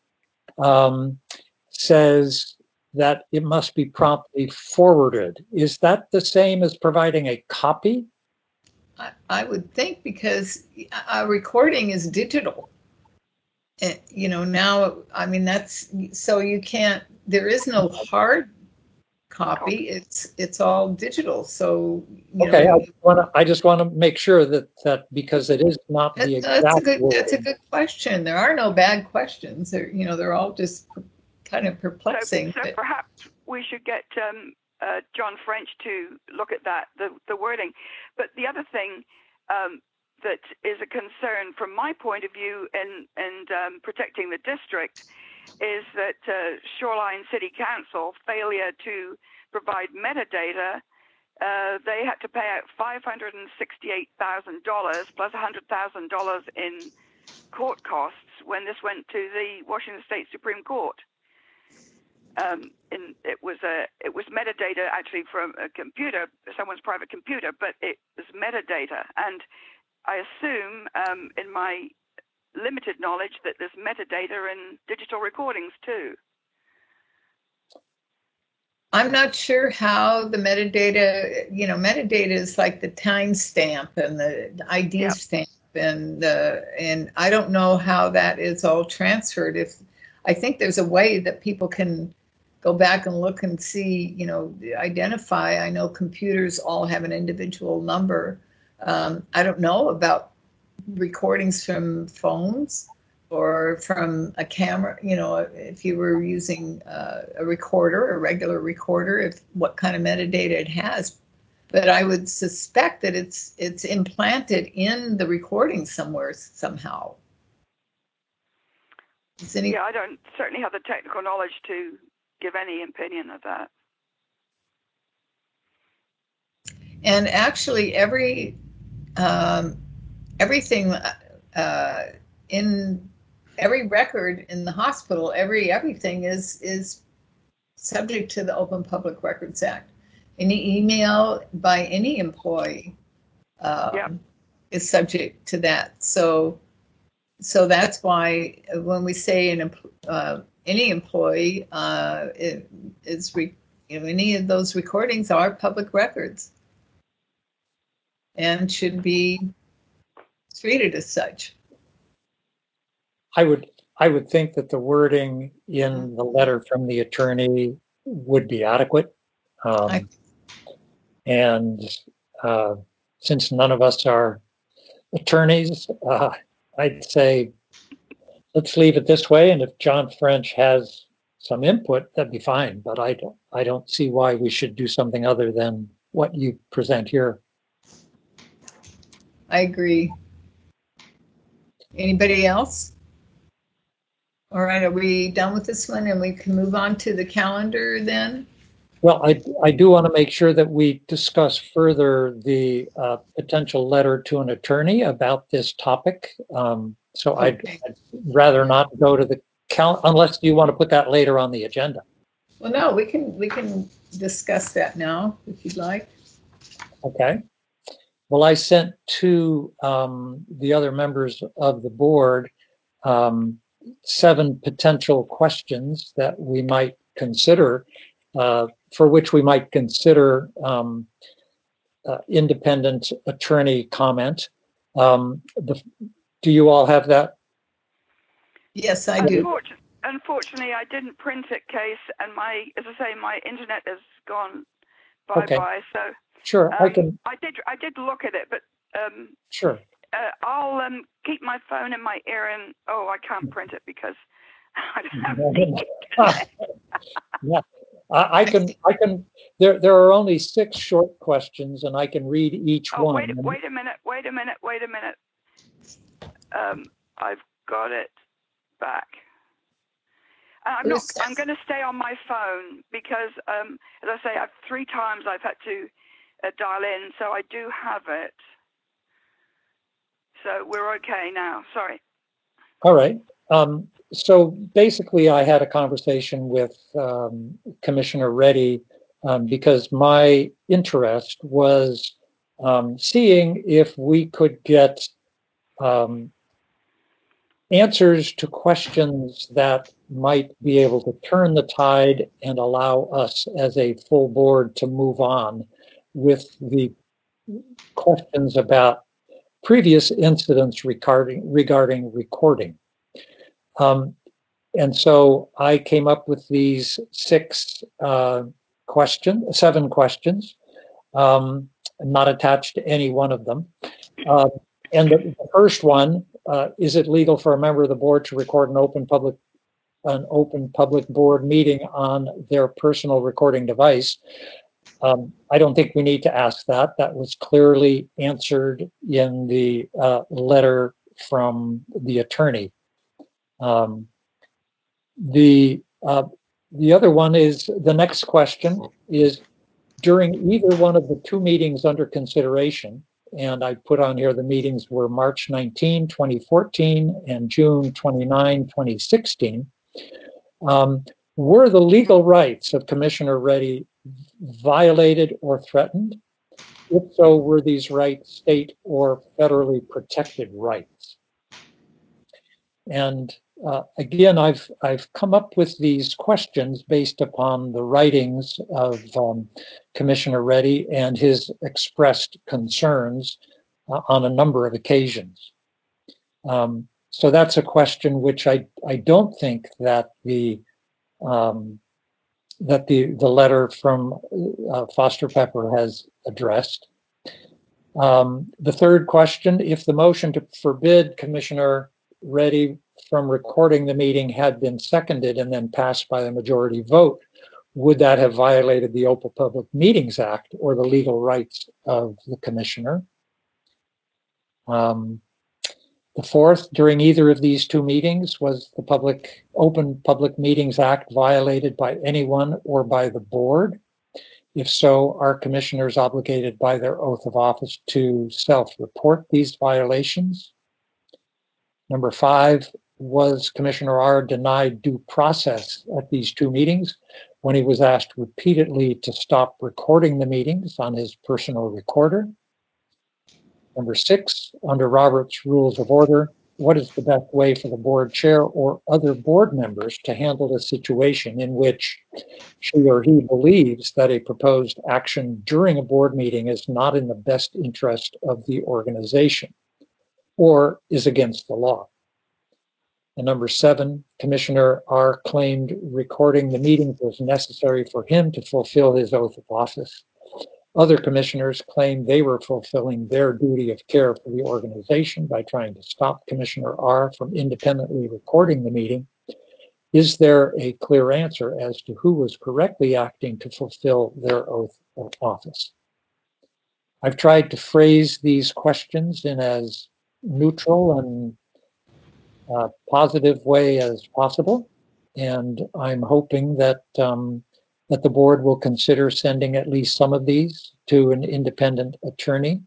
says that it must be promptly forwarded. Is that the same as providing a copy? I would think, because a recording is digital. And, now, I mean, that's, so you can't, there is no hard copy. It's all digital. So, okay, I just want to make sure that because it is not the exact that's a good question. There are no bad questions. They're all just kind of perplexing. So perhaps we should get John French to look at that, the wording. But the other thing that is a concern from my point of view and protecting the district is that Shoreline City Council failure to provide metadata. They had to pay out $568,000 plus $100,000 in court costs when this went to the Washington State Supreme Court. And it was metadata actually from a computer, someone's private computer, but it was metadata. And I assume, in my limited knowledge, that there's metadata in digital recordings too. I'm not sure how the metadata, metadata is like the timestamp and the ID stamp. and I don't know how that is all transferred. If I think there's a way that people can go back and look and see, identify. I know computers all have an individual number. I don't know about recordings from phones or from a camera, if you were using a recorder, a regular recorder, what kind of metadata it has. But I would suspect that it's implanted in the recording somewhere somehow. Yeah, I don't certainly have the technical knowledge to give any opinion of that. And actually, everything in every record in the hospital, everything is subject to the Open Public Records Act. Any email by any employee is subject to that. So that's why when we say any employee, any of those recordings are public records and should be treated as such. I would think that the wording in the letter from the attorney would be adequate. And since none of us are attorneys, I'd say let's leave it this way. And if John French has some input, that'd be fine. But I don't see why we should do something other than what you present here. I agree. Anybody else? All right, are we done with this one and we can move on to the calendar then? Well, I do want to make sure that we discuss further the potential letter to an attorney about this topic. So okay. I'd rather not go to the unless you want to put that later on the agenda. Well, no, we can discuss that now if you'd like. Okay. Well, I sent to the other members of the board 7 potential questions that we might consider, for which we might consider independent attorney comment. Do you all have that? Yes, I do. Unfortunately, I didn't print it, Case, and as I say, my internet has gone bye-bye. Okay. So sure, I did look at it, but sure. I'll keep my phone in my ear, and I can't print it because I don't have the internet. Yeah, I can. There are only 6 short questions, and I can read each one. Wait a minute. I've got it back. I'm going to stay on my phone because, as I say, 3 times I've had to dial in, so I do have it. So we're okay now. Sorry. All right. So basically, I had a conversation with Commissioner Reddy because my interest was seeing if we could get answers to questions that might be able to turn the tide and allow us as a full board to move on with the questions about previous incidents regarding recording. And so I came up with these 7 questions, not attached to any one of them. And the first one, is it legal for a member of the board to record an open public board meeting on their personal recording device? I don't think we need to ask that. That was clearly answered in the letter from the attorney. The other one is, the next question is, during either one of the 2 meetings under consideration, and I put on here the meetings were March 19, 2014 and June 29, 2016, were the legal rights of Commissioner Reddy violated or threatened? If so, were these rights state or federally protected rights? And again, I've come up with these questions based upon the writings of Commissioner Reddy and his expressed concerns on a number of occasions. So that's a question which I don't think that the letter from Foster Pepper has addressed. The third question, if the motion to forbid Commissioner Reddy from recording the meeting had been seconded and then passed by a majority vote, would that have violated the Open Public Meetings Act or the legal rights of the commissioner? The fourth, during either of these two meetings, was the Open Public Meetings Act violated by anyone or by the board? If so, are commissioners obligated by their oath of office to self-report these violations? Number five, was Commissioner R denied due process at these two meetings when he was asked repeatedly to stop recording the meetings on his personal recorder? Number six, under Robert's Rules of Order, what is the best way for the board chair or other board members to handle a situation in which she or he believes that a proposed action during a board meeting is not in the best interest of the organization or is against the law? And number seven, Commissioner R claimed recording the meetings was necessary for him to fulfill his oath of office. Other commissioners claimed they were fulfilling their duty of care for the organization by trying to stop Commissioner R from independently recording the meeting. Is there a clear answer as to who was correctly acting to fulfill their oath of office? I've tried to phrase these questions in as neutral and positive way as possible, and I'm hoping that that the board will consider sending at least some of these to an independent attorney,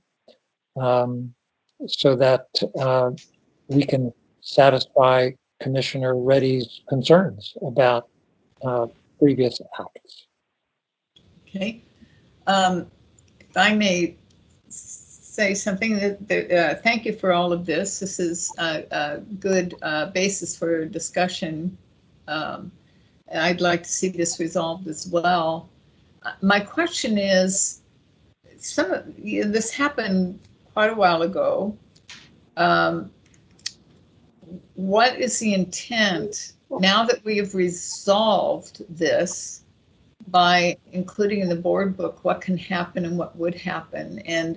so that we can satisfy Commissioner Reddy's concerns about previous acts. Okay. If I may say something, thank you for all of this. This is a good basis for discussion. And I'd like to see this resolved as well. My question is, this happened quite a while ago. What is the intent now that we have resolved this by including in the board book what can happen and what would happen, and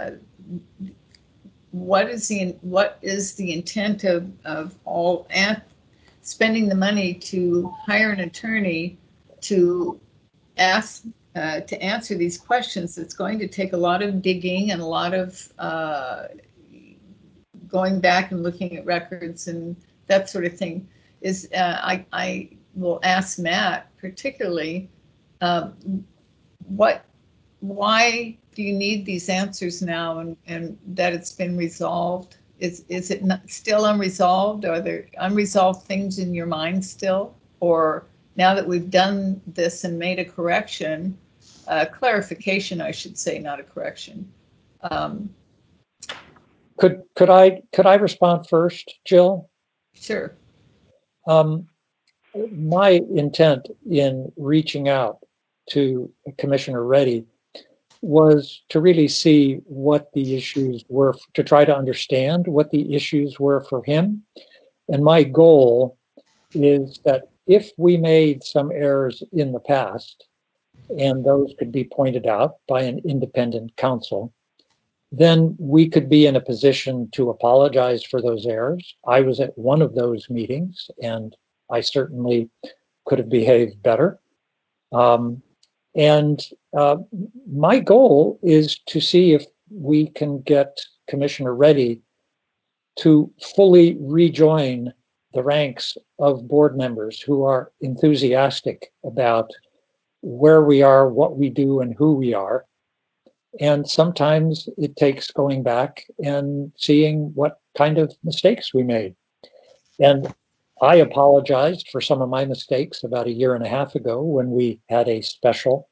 what is the intent of all spending the money to hire an attorney to answer these questions? It's going to take a lot of digging and a lot of going back and looking at records and that sort of thing. I will ask Matt particularly, why do you need these answers now, and that it's been resolved? Is it still unresolved? Are there unresolved things in your mind still? Or now that we've done this and made a correction, clarification, I should say, not a correction. Could I respond first, Jill? Sure. My intent in reaching out to Commissioner Reddy was to really see what the issues were, to try to understand what the issues were for him. And my goal is that if we made some errors in the past, and those could be pointed out by an independent counsel, then we could be in a position to apologize for those errors. I was at one of those meetings, and I certainly could have behaved better. My goal is to see if we can get Commissioner Reddy to fully rejoin the ranks of board members who are enthusiastic about where we are, what we do, and who we are. And sometimes it takes going back and seeing what kind of mistakes we made. And I apologized for some of my mistakes about a year and a half ago when we had a special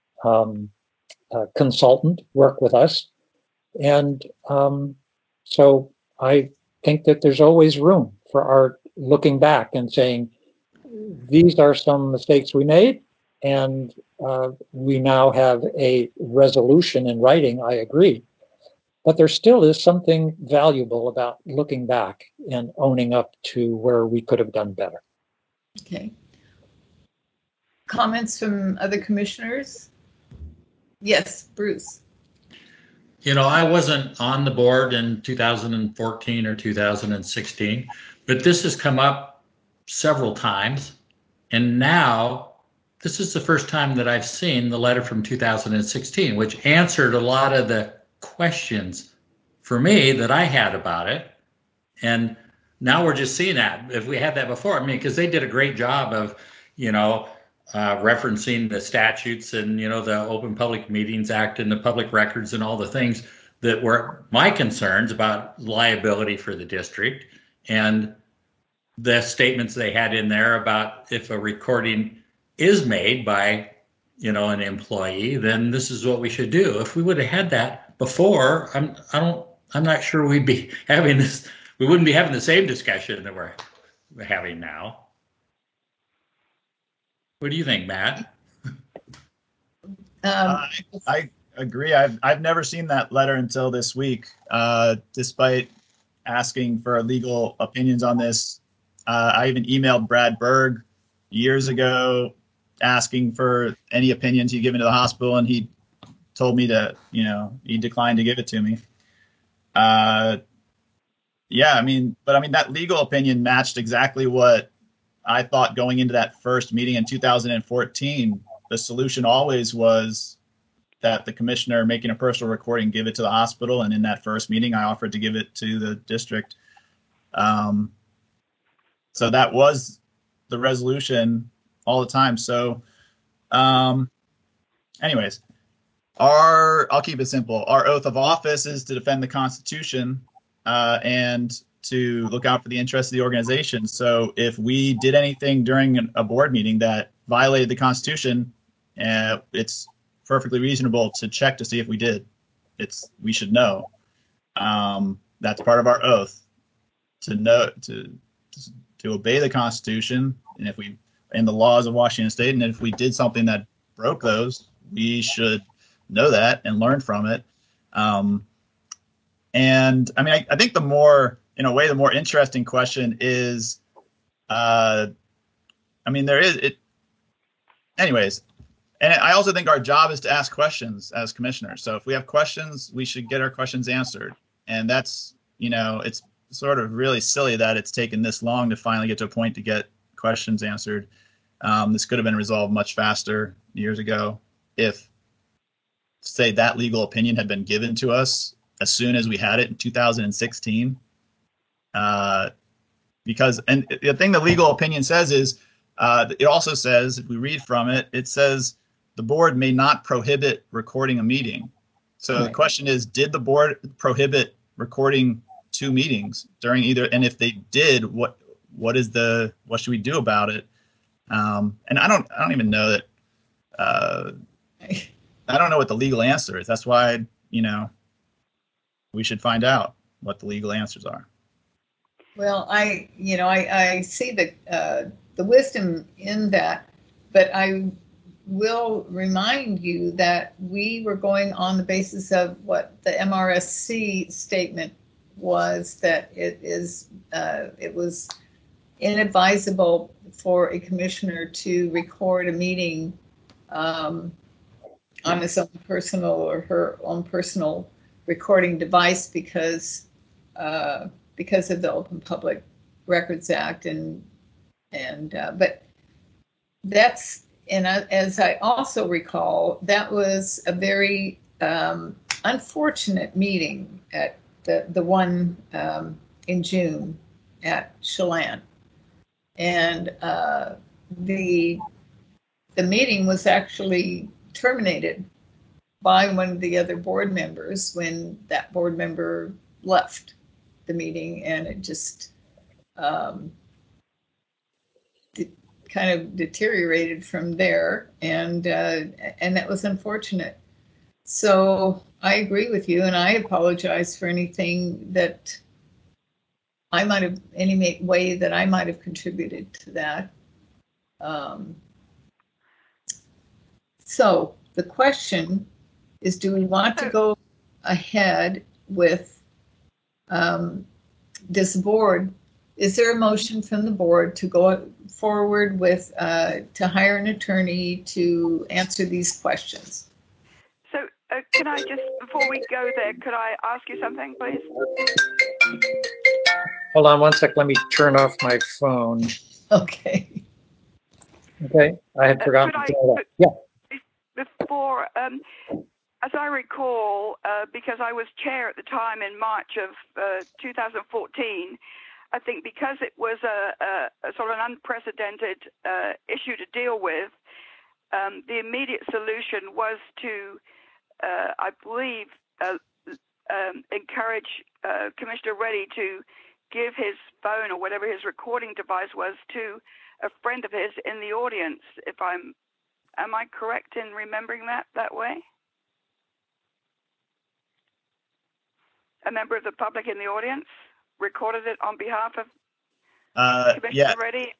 consultant work with us. And so I think that there's always room for our looking back and saying, these are some mistakes we made, and we now have a resolution in writing, I agree. but there still is something valuable about looking back and owning up to where we could have done better. Okay. Comments from other commissioners? Yes, Bruce. You know, I wasn't on the board in 2014 or 2016, but this has come up several times. And now this is the first time that I've seen the letter from 2016, which answered a lot of the questions for me that I had about it. And now we're just seeing that. If we had that before, I mean, because they did a great job of, referencing the statutes and, the Open Public Meetings Act and the public records and all the things that were my concerns about liability for the district, and the statements they had in there about if a recording is made by, an employee, then this is what we should do. If we would have had that before, I'm not sure we'd be having this. We wouldn't be having the same discussion that we're having now. What do you think, Matt? I agree. I've never seen that letter until this week, despite asking for legal opinions on this. I even emailed Brad Berg years ago asking for any opinions he'd given to the hospital, and he told me to, he declined to give it to me. But that legal opinion matched exactly what I thought going into that first meeting in 2014. The solution always was that the commissioner making a personal recording give it to the hospital, and in that first meeting I offered to give it to the district. So that was the resolution all the time. So anyways, I'll keep it simple. Our oath of office is to defend the Constitution and to look out for the interests of the organization. So if we did anything during a board meeting that violated the Constitution, it's perfectly reasonable to check to see if we did. We should know. That's part of our oath, to know, to obey the Constitution, and the laws of Washington State. And if we did something that broke those, we should know that and learn from it. And I think the more interesting question is, anyways. And I also think our job is to ask questions as commissioners. So if we have questions, we should get our questions answered. And that's, it's sort of really silly that it's taken this long to finally get to a point to get questions answered. This could have been resolved much faster years ago if, say, that legal opinion had been given to us as soon as we had it in 2016. Because the thing the legal opinion says is, it also says, if we read from it, it says the board may not prohibit recording a meeting. So right. The question is, did the board prohibit recording two meetings during either? And if they did, what should we do about it? And I don't even know that. I don't know what the legal answer is. That's why, we should find out what the legal answers are. Well, I see the wisdom in that, but I will remind you that we were going on the basis of what the MRSC statement was, that it was inadvisable for a commissioner to record a meeting on his own personal or her own personal recording device because of the Open Public Records Act, but that's, and as I also recall, that was a very unfortunate meeting at the one in June at Chelan, and the meeting was actually terminated by one of the other board members when that board member left the meeting, and it just kind of deteriorated from there, and that was unfortunate. So I agree with you, and I apologize for anything that I might have, any way that I might have contributed to that. So the question is, do we want to go ahead with this board, is there a motion from the board to go forward with to hire an attorney to answer these questions? So can I just, before we go there, could I ask you something, please? Hold on one sec. Let me turn off my phone. Okay. Okay, I had forgotten to turn it off. Yeah. Before, as I recall, because I was chair at the time in March of 2014, I think because it was a sort of an unprecedented issue to deal with, the immediate solution was to, I believe, encourage Commissioner Reddy to give his phone or whatever his recording device was to a friend of his in the audience. Am I correct in remembering that way? A member of the public in the audience recorded it on behalf of Commissioner Reddy.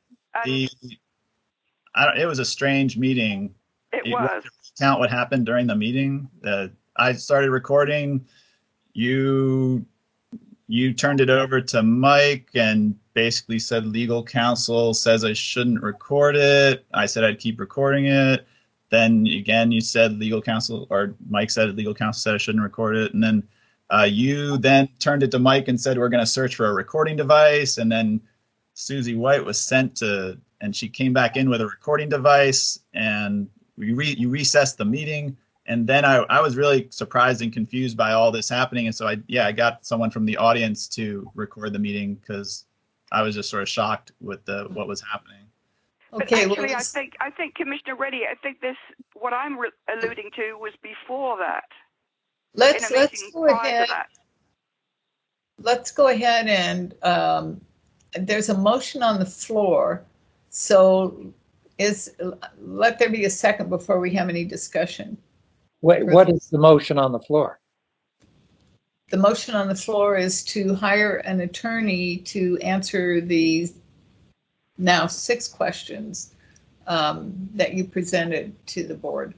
It was a strange meeting. It was. Count what happened during the meeting. I started recording. You turned it over to Mike and basically said legal counsel says I shouldn't record it. I said I'd keep recording it. Then again, you said legal counsel, or Mike said legal counsel said I shouldn't record it. And then you then turned it to Mike and said we're going to search for a recording device. And then Susie White was sent to, and she came back in with a recording device, and you recessed the meeting. And then I was really surprised and confused by all this happening. And so I got someone from the audience to record the meeting because I was just sort of shocked with what was happening. Okay. But actually, I think Commissioner Reddy, I think what I'm alluding to was before that. Let's go ahead. Let's go ahead and there's a motion on the floor. So let there be a second before we have any discussion. What is the motion on the floor? The motion on the floor is to hire an attorney to answer the now 6 questions that you presented to the board.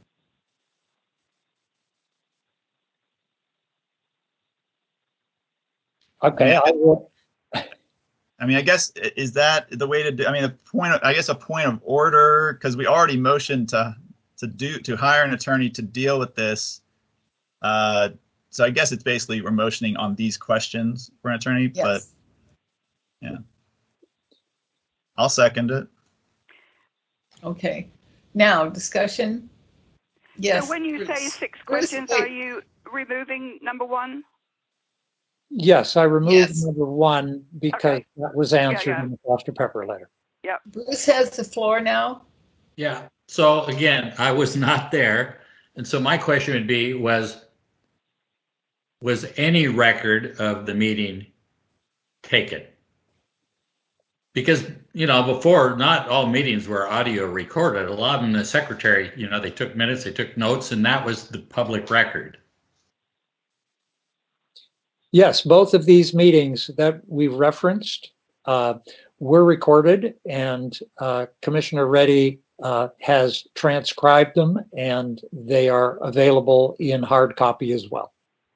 Okay, I will. I mean, I guess, is that the way to do? I mean, a point of order, because we already motioned to hire an attorney to deal with this. So I guess it's basically we're motioning on these questions for an attorney. Yes. But yeah, I'll second it. Okay. Now discussion. Yes. So when you say 6 questions, are you removing number 1? Yes, I removed number 1 because that was answered in the Foster Pepper letter. Yeah. Bruce has the floor now. Yeah. So again, I was not there. And so my question would be, was any record of the meeting taken? Because, before, not all meetings were audio recorded. A lot of them, the secretary, they took minutes, they took notes, and that was the public record. Yes, both of these meetings that we referenced were recorded, and Commissioner Reddy has transcribed them, and they are available in hard copy as well.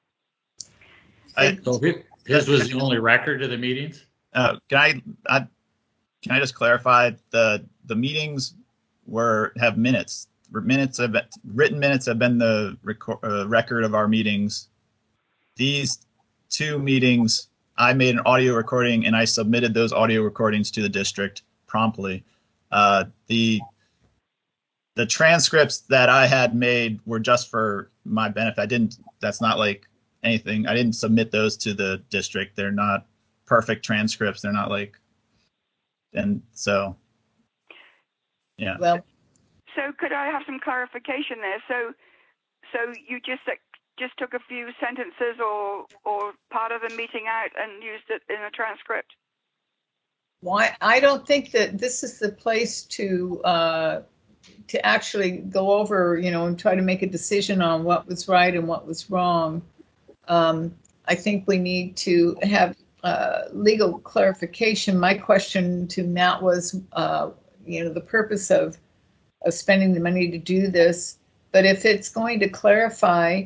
So his was the only record of the meetings? Can I just clarify, the meetings have minutes. Written minutes have been the record of our meetings. These 2 meetings, I made an audio recording and I submitted those audio recordings to the district promptly. The transcripts that I had made were just for my benefit. That's not like anything. I didn't submit those to the district. They're not perfect transcripts. They're not like, and so, yeah. Well, so could I have some clarification there? So you just took a few sentences or part of the meeting out and used it in a transcript? Why? I don't think that this is the place to actually go over, and try to make a decision on what was right and what was wrong. I think we need to have legal clarification. My question to Matt was, the purpose of spending the money to do this. But if it's going to clarify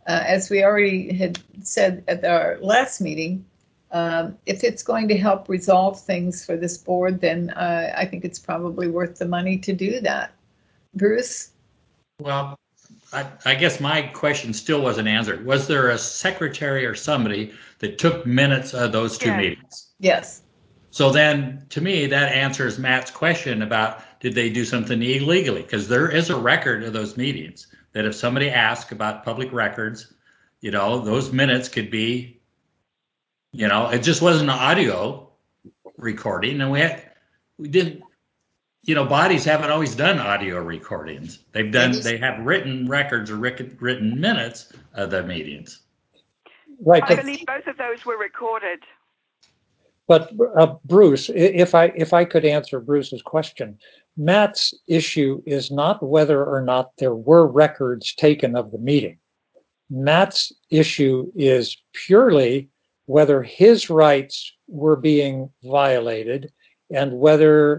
as we already had said at our last meeting, if it's going to help resolve things for this board, then I think it's probably worth the money to do that. Bruce? Well, I guess my question still wasn't answered. Was there a secretary or somebody that took minutes of those two Yes. meetings? Yes. So then, to me, that answers Matt's question about did they do something illegally? Because there is a record of those meetings that if somebody asked about public records, those minutes could be, it just wasn't an audio recording, and we didn't. Bodies haven't always done audio recordings. They have written records or written minutes of the meetings. Right. I believe both of those were recorded. But Bruce, if I could answer Bruce's question, Matt's issue is not whether or not there were records taken of the meeting. Matt's issue is purely whether his rights were being violated and whether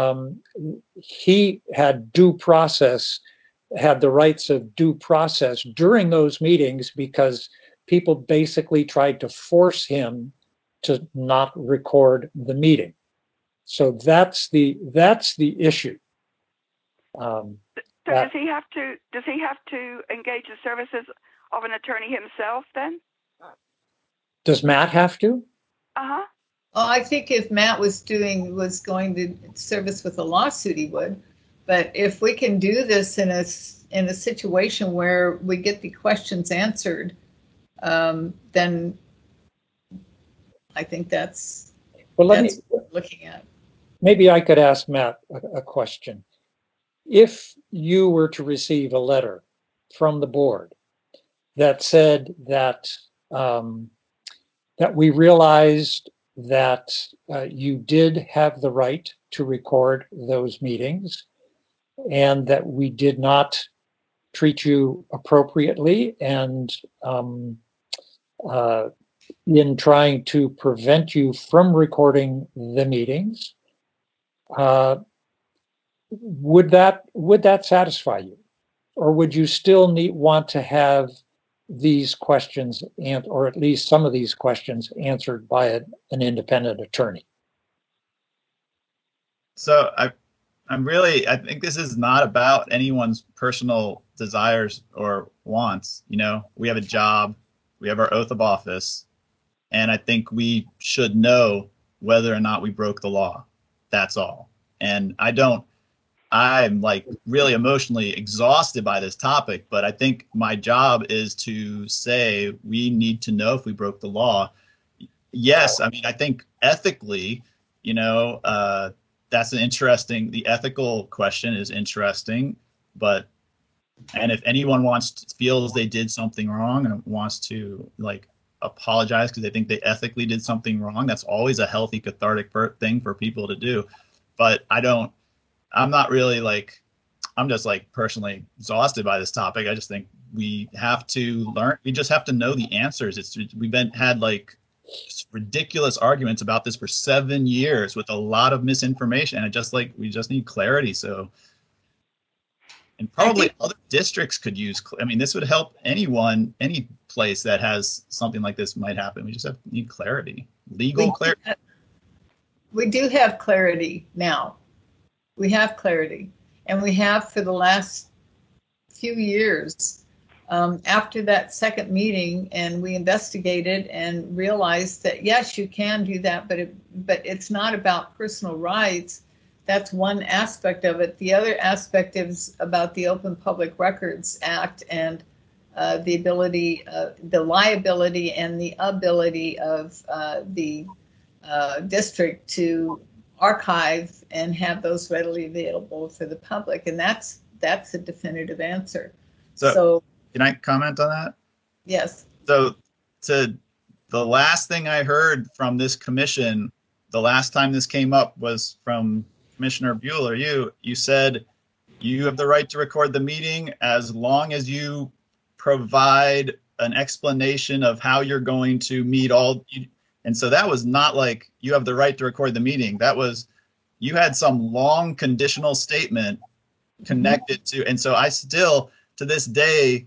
he had the rights of due process during those meetings, because people basically tried to force him to not record the meeting. So that's the issue. So does he have to engage the services of an attorney himself then? Does Matt have to? Uh-huh. Well, I think if Matt was going to service with a lawsuit, he would. But if we can do this in a situation where we get the questions answered, then I think that's what we're looking at. Maybe I could ask Matt a question. If you were to receive a letter from the board that said that that we realized that you did have the right to record those meetings and that we did not treat you appropriately and in trying to prevent you from recording the meetings, would that satisfy you, or would you still want to have these questions or at least some of these questions answered by an independent attorney? So I think this is not about anyone's personal desires or wants. We have a job, we have our oath of office, and I think we should know whether or not we broke the law. That's all. And I'm like really emotionally exhausted by this topic, but I think my job is to say we need to know if we broke the law. Yes, I mean, I think ethically, that's the ethical question is interesting, and if anyone feels they did something wrong and wants to apologize because they think they ethically did something wrong, that's always a healthy cathartic thing for people to do. But I'm not really I'm just personally exhausted by this topic. I just think we have to learn. We just have to know the answers. We've had ridiculous arguments about this for 7 years with a lot of misinformation, and we just need clarity. So, and probably other districts could use. I mean, this would help any place that has something like this might happen. We just need clarity, legal clarity. We do have clarity now. We have clarity, and we have for the last few years. After that second meeting, and we investigated and realized that yes, you can do that, but it's not about personal rights. That's one aspect of it. The other aspect is about the Open Public Records Act and the ability, the liability, and the ability of the district to archive and have those readily available for the public, and that's a definitive answer. So can I comment on that? Yes. So the last thing I heard from this commission, the last time this came up, was from Commissioner Bueller. You said you have the right to record the meeting as long as you provide an explanation of how you're going to meet all. And so that was not you have the right to record the meeting. That was, you had some long conditional statement connected to. And so I still, to this day,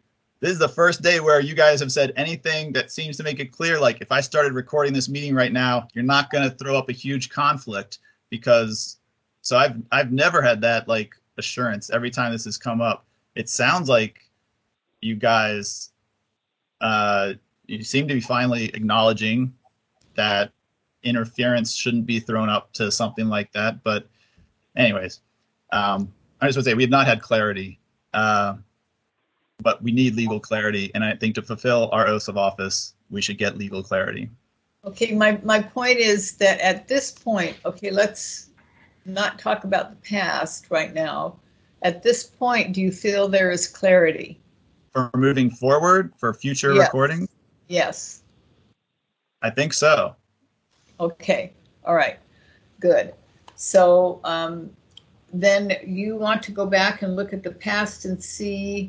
this is the first day where you guys have said anything that seems to make it clear. Like, if I started recording this meeting right now, you're not going to throw up a huge conflict, because so I've never had that like assurance every time this has come up. It sounds like you guys you seem to be finally acknowledging that interference shouldn't be thrown up to something like that. But anyways, I just would say we have not had clarity, but we need legal clarity. And I think to fulfill our oath of office, we should get legal clarity. Okay, my point is that at this point, okay, let's not talk about the past right now. At this point, do you feel there is clarity? For moving forward, for future recording? Yes. I think so. Okay, all right, good. So then you want to go back and look at the past and see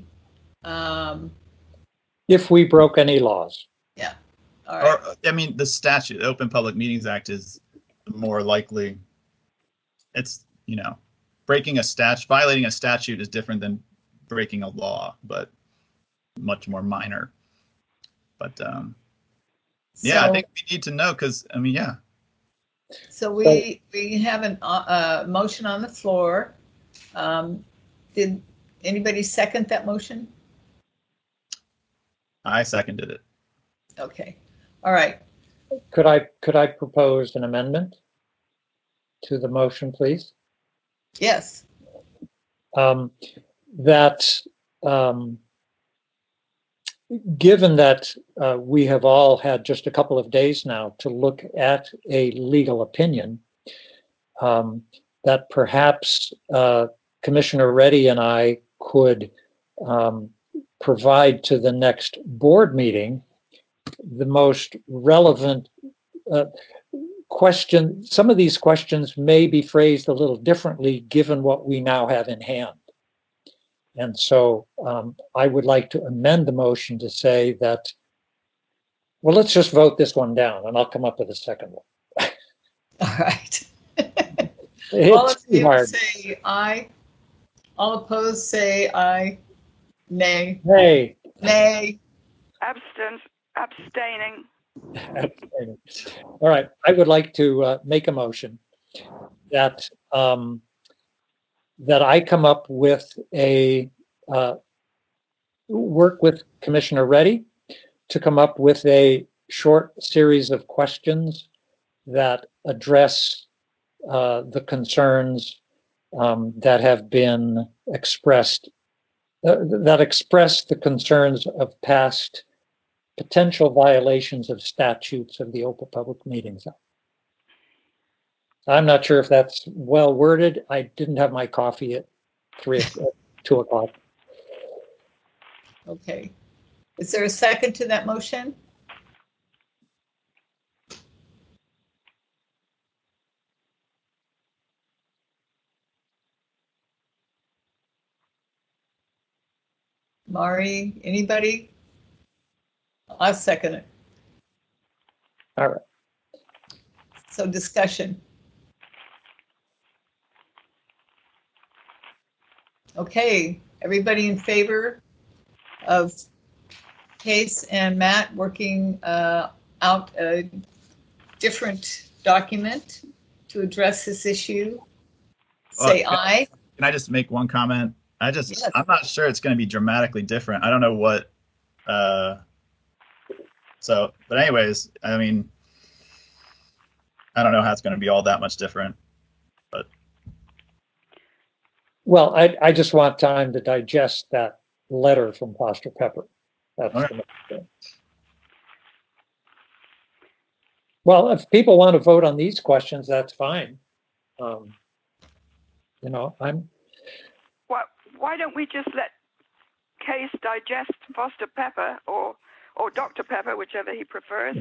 if we broke any laws. Yeah. All right. Or, I mean, the statute, the Open Public Meetings Act, is more likely. It's, breaking a statute, violating a statute is different than breaking a law, but much more minor. But I think we need to know, because So we have a motion on the floor. Did anybody second that motion? I seconded it. Okay. All right. Could I propose an amendment to the motion, please? Yes. Given that we have all had just a couple of days now to look at a legal opinion, that perhaps Commissioner Reddy and I could provide to the next board meeting the most relevant question. Some of these questions may be phrased a little differently given what we now have in hand. And so I would like to amend the motion to say that, well, let's just vote this one down and I'll come up with a second one. All right. All in favor say aye. All opposed say aye. Nay. Nay. Nay. Abstaining. All right. I would like to make a motion that that I come up with work with Commissioner Reddy to come up with a short series of questions that address the concerns that have been expressed, that express the concerns of past potential violations of statutes of the Open Public Meetings Act. I'm not sure if that's well worded. I didn't have my coffee at 2 o'clock. Okay. Is there a second to that motion? Mari, anybody? I'll second it. All right. So discussion. Okay, everybody in favor of Case and Matt working out a different document to address this issue? Say aye. Can I just make one comment? Yes. I'm not sure it's going to be dramatically different. I don't know what. But anyways, I mean, I don't know how it's going to be all that much different. But well, I just want time to digest that letter from Foster Pepper. That's the main thing. Well, if people want to vote on these questions, that's fine. Why don't we just let Case digest Foster Pepper or Dr. Pepper, whichever he prefers,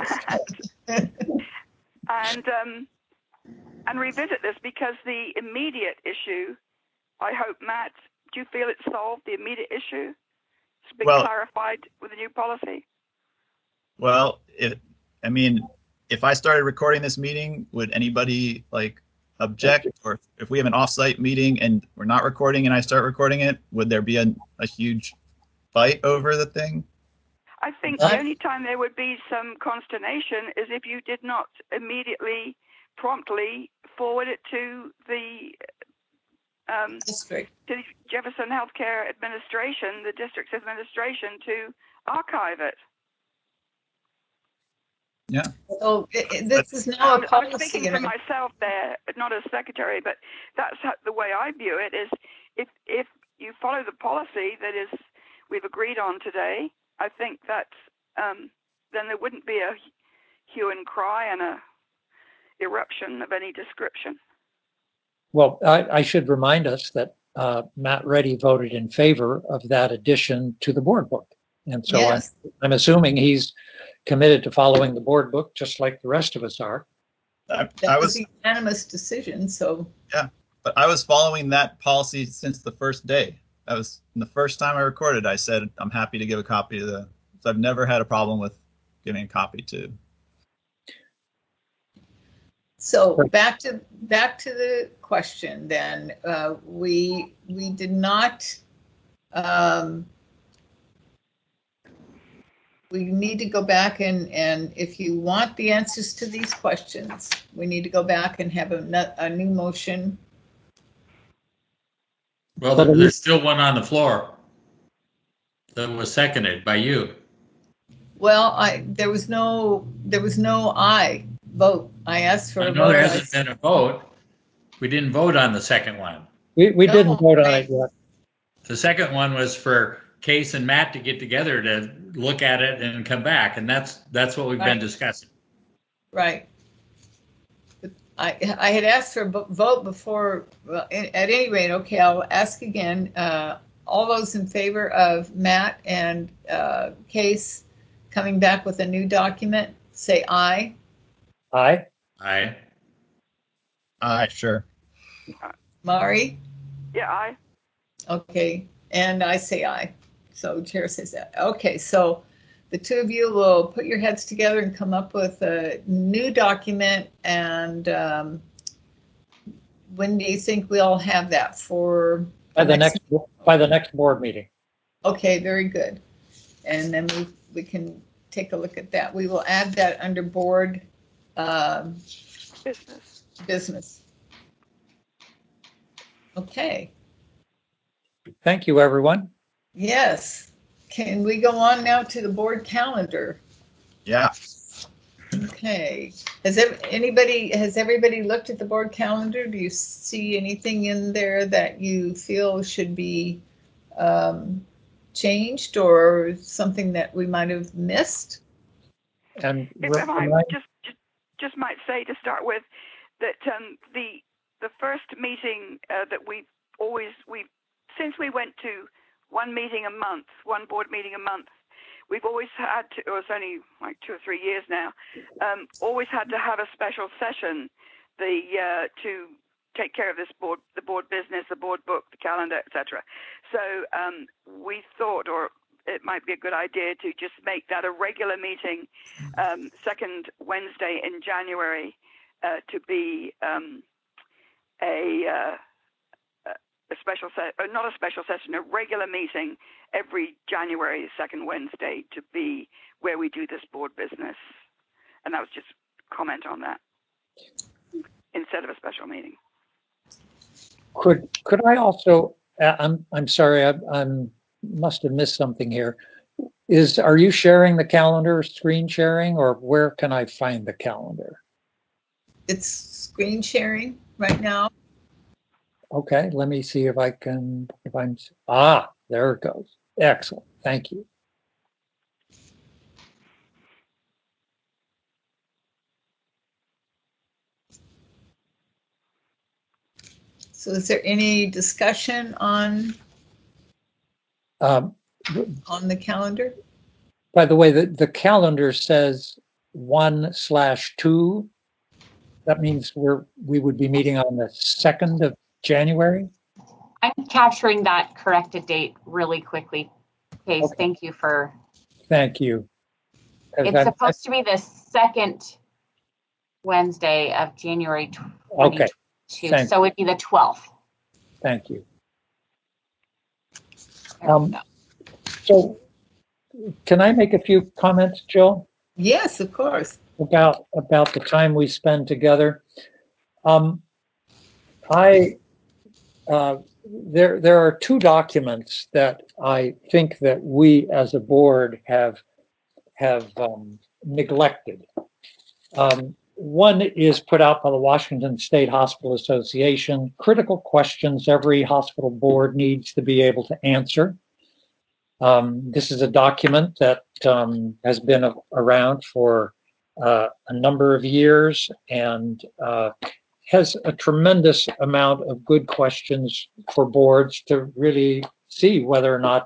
and revisit this, because the immediate issue, I hope, Matt, do you feel it's solved, the immediate issue? It's been clarified with the new policy? Well, if I started recording this meeting, would anybody object? Or if we have an off-site meeting and we're not recording and I start recording it, would there be a huge fight over the thing. I think the only time there would be some consternation is if you did not immediately, promptly forward it to the District. to the Jefferson Healthcare Administration, the district's administration, to archive it. Yeah. So this is now a I'm policy. speaking for myself there, not as secretary, but that's the way I view it. Is if you follow the policy that is we've agreed on today, I think that then there wouldn't be a hue and cry and a eruption of any description. Well, I should remind us that Matt Reddy voted in favor of that addition to the board book. And so Yes. I'm assuming he's committed to following the board book just like the rest of us are. That was a unanimous decision. So yeah, but I was following that policy since the first day. That was the first time I recorded. I said I'm happy to give a copy to the. So I've never had a problem with giving a copy to. So back to the question. Then we did not. We need to go back and if you want the answers to these questions, we need to go back and have a new motion. Well, there's still one on the floor that was seconded by you. Well, there was no I vote. I asked for a vote. There hasn't been a vote. We didn't vote on the second one. We didn't vote on it yet. The second one was for Case and Matt to get together to look at it and come back, and that's what we've been discussing. Right. I had asked for a vote before. Well, at any rate, okay, I'll ask again. All those in favor of Matt and Case coming back with a new document, say aye. Aye. Aye. Aye, sure. Mari? Yeah, aye. Okay, and I say aye. So chair says that. Okay, so the two of you will put your heads together and come up with a new document. And when do you think we'll have that for? By the next board meeting. Okay, very good. And then we can take a look at that. We will add that under board business. Okay. Thank you, everyone. Yes. Can we go on now to the board calendar? Yeah. Okay. Has everybody looked at the board calendar? Do you see anything in there that you feel should be changed or something that we might have missed? And if I just might say to start with that the first meeting that we've since we went to one board meeting a month, we've always had to, or it's only like 2 or 3 years now, always had to have a special session to take care of the board business, the board book, the calendar, etc. So we thought, or it might be a good idea to just make that a regular meeting, second Wednesday in January, to be a special not a special session, a regular meeting every January, second Wednesday, to be where we do this board business. And that was just comment on that instead of a special meeting. Could I also? I'm sorry, I must have missed something here. Are you sharing the calendar, screen sharing, or where can I find the calendar? It's screen sharing right now. Okay, let me see if I'm, there it goes. Excellent, thank you. So is there any discussion on the calendar? By the way, the calendar says 1/2. That means we would be meeting on the 2nd of January. I'm capturing that corrected date really quickly. Case, okay. Thank you for. Thank you. It's supposed to be the second Wednesday of January 2022, okay. So it'd be the 12th. Thank you. So can I make a few comments, Jill, Yes, of course. about the time we spend together? I there are two documents that I think that we as a board have neglected. One is put out by the Washington State Hospital Association, critical questions every hospital board needs to be able to answer. This is a document that has been around for a number of years and has a tremendous amount of good questions for boards to really see whether or not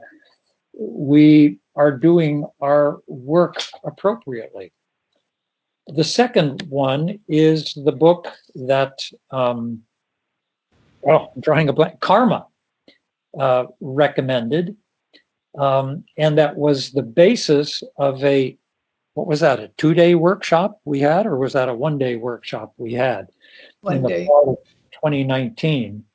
we are doing our work appropriately. The second one is the book that, I'm drawing a blank, Karma recommended. And that was the basis of what was that, a 2-day workshop we had, or was that a 1-day workshop we had in the fall of 2019?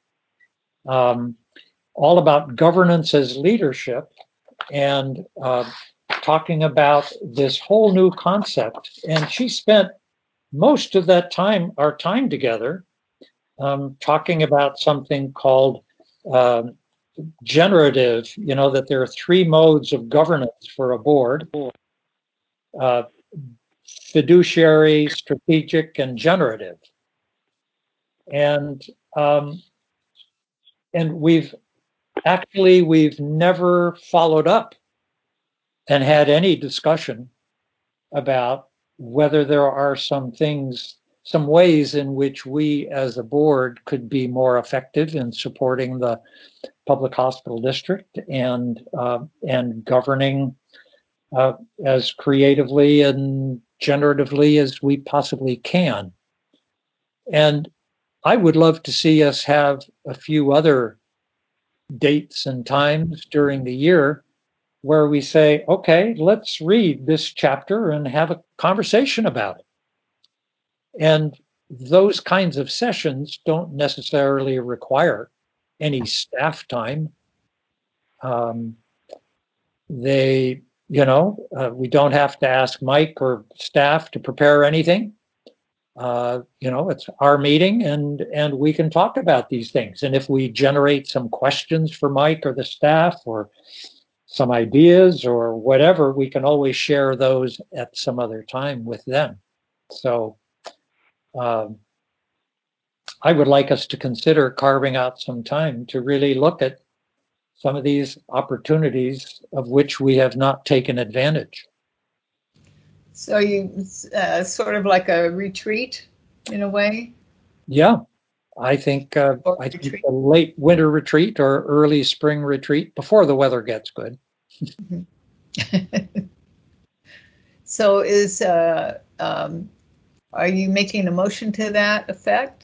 All about governance as leadership, and talking about this whole new concept. And she spent most of that time, our time together, talking about something called generative, that there are 3 modes of governance for a board: fiduciary, strategic, and generative. And we've never followed up and had any discussion about whether there are some ways in which we as a board could be more effective in supporting the public hospital district and governing as creatively and generatively as we possibly can. And I would love to see us have a few other dates and times during the year where we say, okay, let's read this chapter and have a conversation about it. And those kinds of sessions don't necessarily require any staff time. We don't have to ask Mike or staff to prepare anything. It's our meeting, and we can talk about these things. And if we generate some questions for Mike or the staff, or some ideas or whatever, we can always share those at some other time with them. So I would like us to consider carving out some time to really look at some of these opportunities of which we have not taken advantage. So you sort of like a retreat in a way? Yeah, I think a late winter retreat or early spring retreat before the weather gets good. So are you making a motion to that effect?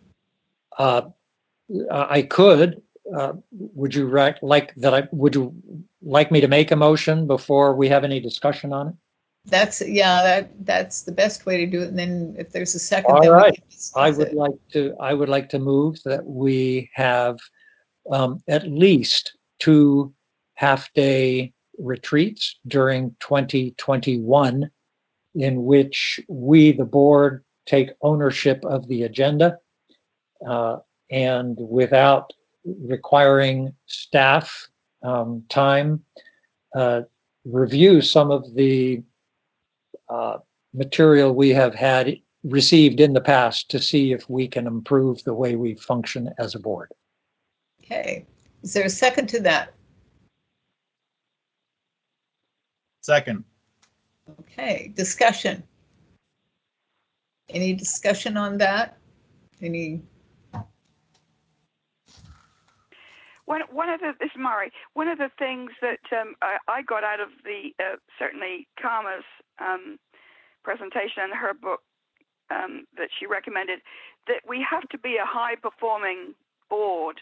I could. Would you like that? Would you like me to make a motion before we have any discussion on it? That's the best way to do it. And then if there's a second, all then right. we can discuss it. I would like to move that we have at least 2 half-day retreats during 2021 in which we, the board, take ownership of the agenda and without requiring staff time, review some of the material we have received in the past to see if we can improve the way we function as a board. Okay. Is there a second to that? Second. Okay. Discussion. Any discussion on that? This is Murray. One of the things that I got out of the certainly Karma's presentation and her book that she recommended, that we have to be a high-performing board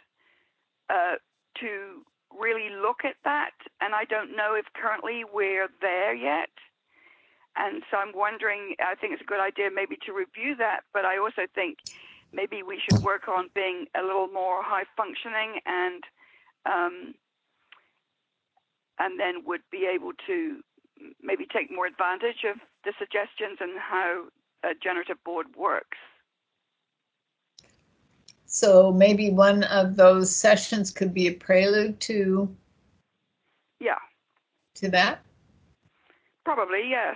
to really look at that, and I don't know if currently we're there yet. And so I'm wondering, I think it's a good idea maybe to review that, but I also think maybe we should work on being a little more high-functioning and and then would be able to maybe take more advantage of the suggestions and how a generative board works. So maybe one of those sessions could be a prelude to that? Probably, yes.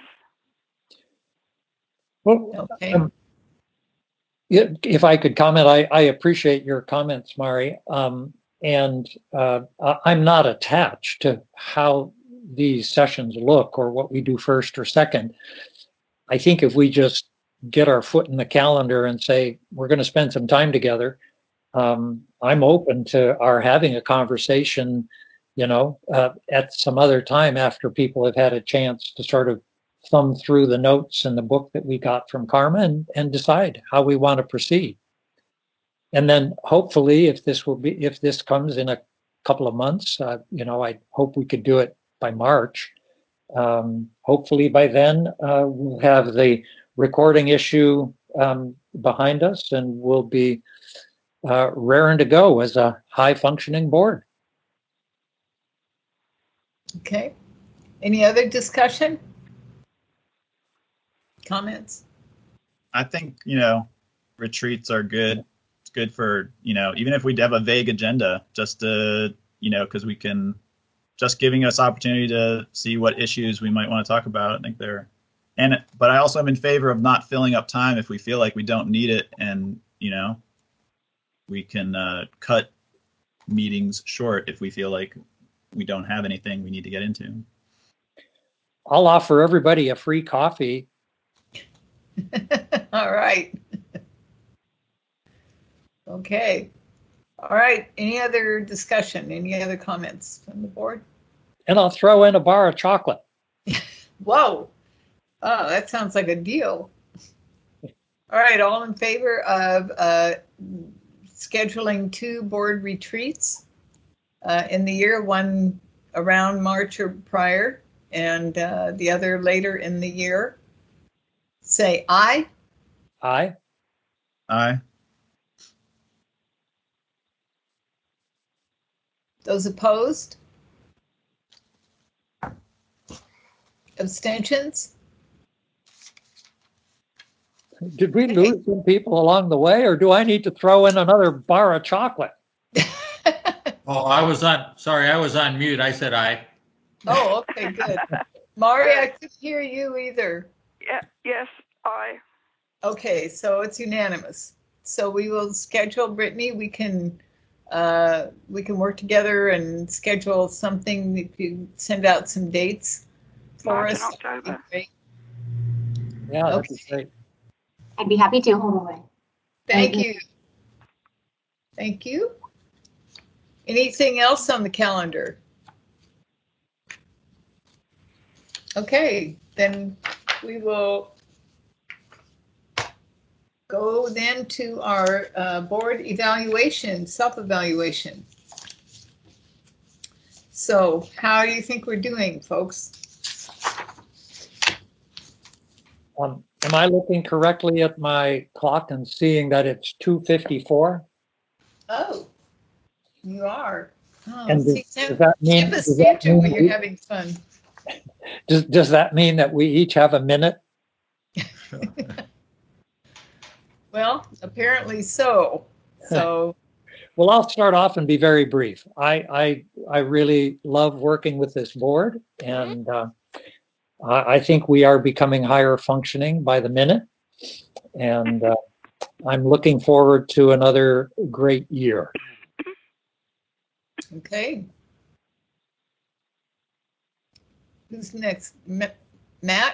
Well, Okay. if I could comment, I appreciate your comments, Mari. And I'm not attached to how these sessions look or what we do first or second. I think if we just get our foot in the calendar and say, we're going to spend some time together, I'm open to our having a conversation, at some other time after people have had a chance to sort of thumb through the notes in the book that we got from Karma and decide how we want to proceed. And then hopefully if this comes in a couple of months, I hope we could do it by March. Hopefully by then we'll have the recording issue behind us and we'll be raring to go as a high functioning board. Okay. Any other discussion? Comments? I think, retreats are good. It's good for, even if we have a vague agenda, just to, because we can, just giving us opportunity to see what issues we might want to talk about. I think but I also am in favor of not filling up time if we feel like we don't need it. And, we can cut meetings short if we feel like we don't have anything we need to get into. I'll offer everybody a free coffee. All right. Okay. All right. Any other discussion? Any other comments from the board? And I'll throw in a bar of chocolate. Whoa. Oh, that sounds like a deal. All right. All in favor of scheduling 2 board retreats in the year, one around March or prior, and the other later in the year? Say aye. Aye. Aye. Those opposed? Abstentions? Did we lose some people along the way, or do I need to throw in another bar of chocolate? Oh, I was on mute. I said aye. Oh, okay, good. Mari, I couldn't hear you either. Yeah, yes, aye. Okay, so it's unanimous. So we will schedule, Brittany, we can work together and schedule something. If you send out some dates for March us. and October. Yeah, that'd be great. I'd be happy to. Thank you. Thank you. Anything else on the calendar? Okay, then we will go then to our board evaluation, self-evaluation. So how do you think we're doing, folks? Am I looking correctly at my clock and seeing that it's 2:54? Oh, you are. Oh, And see, does that mean, tip us into when you're having fun. Does that mean that we each have a minute? Well, apparently so. So. Well, I'll start off and be very brief. I really love working with this board, and I think we are becoming higher functioning by the minute, and I'm looking forward to another great year. Okay. Who's next? Matt?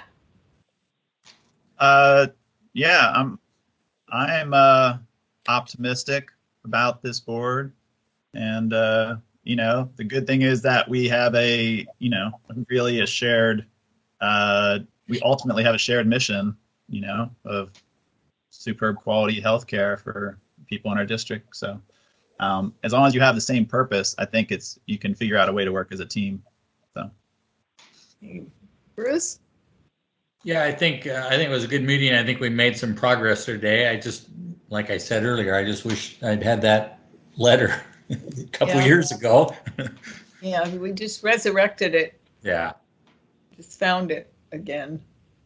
Yeah, I'm optimistic about this board, and the good thing is that we have really a shared we ultimately have a shared mission, of superb quality healthcare for people in our district. So as long as you have the same purpose, I think you can figure out a way to work as a team. So Bruce? Yeah, I think it was a good meeting. I think we made some progress today. I just, like I said earlier, I just wish I'd had that letter a couple years ago. Yeah, we just resurrected it, Yeah. just found it again.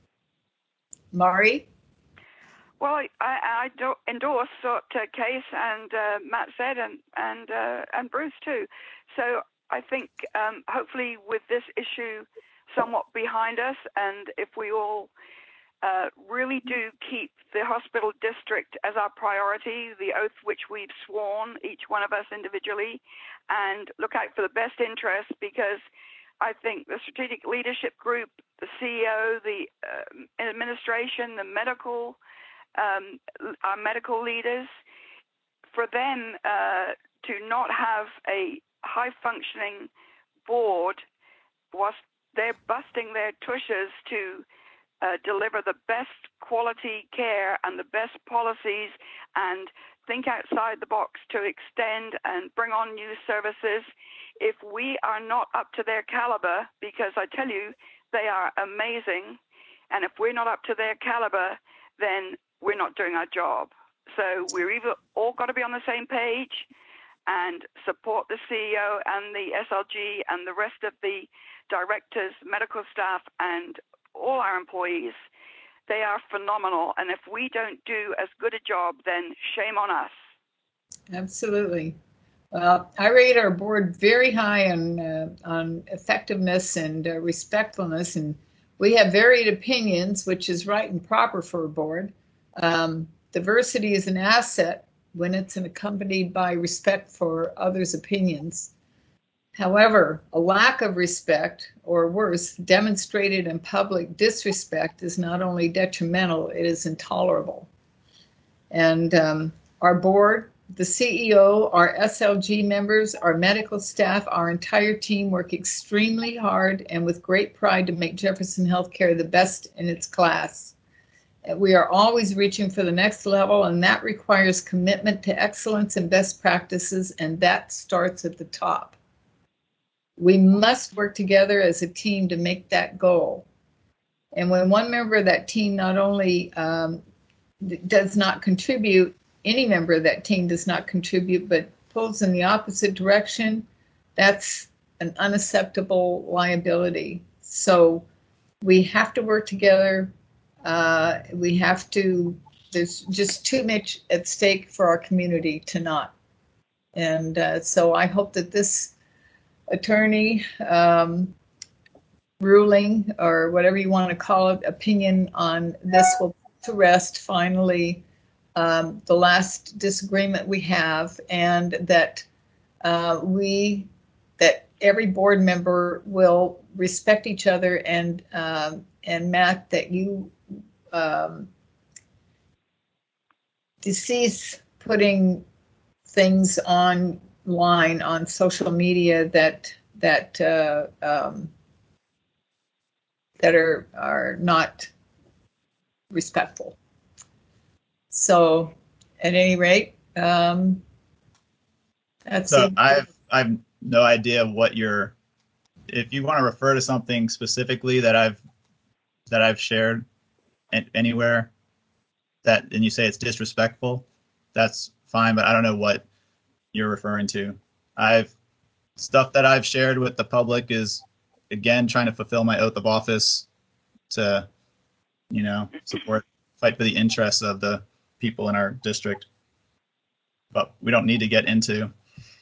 Mari? Well, I do endorse what Case and Matt said, and Bruce too. So I think hopefully with this issue somewhat behind us, and if we all really do keep the hospital district as our priority, the oath which we've sworn, each one of us individually, and look out for the best interests, because I think the strategic leadership group, the CEO, the administration, the medical, our medical leaders, for them to not have a high-functioning board whilst they're busting their tushes to deliver the best quality care and the best policies and think outside the box to extend and bring on new services. If we are not up to their caliber, because I tell you, they are amazing, and if we're not up to their caliber, then we're not doing our job. So we're either all got to be on the same page and support the CEO and the SLG and the rest of the directors, medical staff, and all our employees. They are phenomenal. And if we don't do as good a job, then shame on us. Absolutely. I rate our board very high on effectiveness and respectfulness, and we have varied opinions, which is right and proper for a board. Diversity is an asset when it's accompanied by respect for others' opinions. However, a lack of respect, or worse, demonstrated in public disrespect, is not only detrimental, it is intolerable. And our board, the CEO, our SLG members, our medical staff, our entire team work extremely hard and with great pride to make Jefferson Healthcare the best in its class. We are always reaching for the next level, and that requires commitment to excellence and best practices, and that starts at the top. We must work together as a team to make that goal. And when one member of that team not only does not contribute, any member of that team does not contribute, but pulls in the opposite direction, that's an unacceptable liability. So we have to work together. There's just too much at stake for our community to not. And so I hope that this attorney ruling, or whatever you want to call it, opinion on this will put to rest finally the last disagreement we have, and that that every board member will respect each other, and Matt, that you cease putting things online on social media that are not respectful. So, at any rate, that's So it. I've no idea what if you want to refer to something specifically that I've shared anywhere and you say it's disrespectful, that's fine, but I don't know what you're referring to. Stuff that I've shared with the public is, again, trying to fulfill my oath of office to, fight for the interests of the people in our district. But we don't need to get into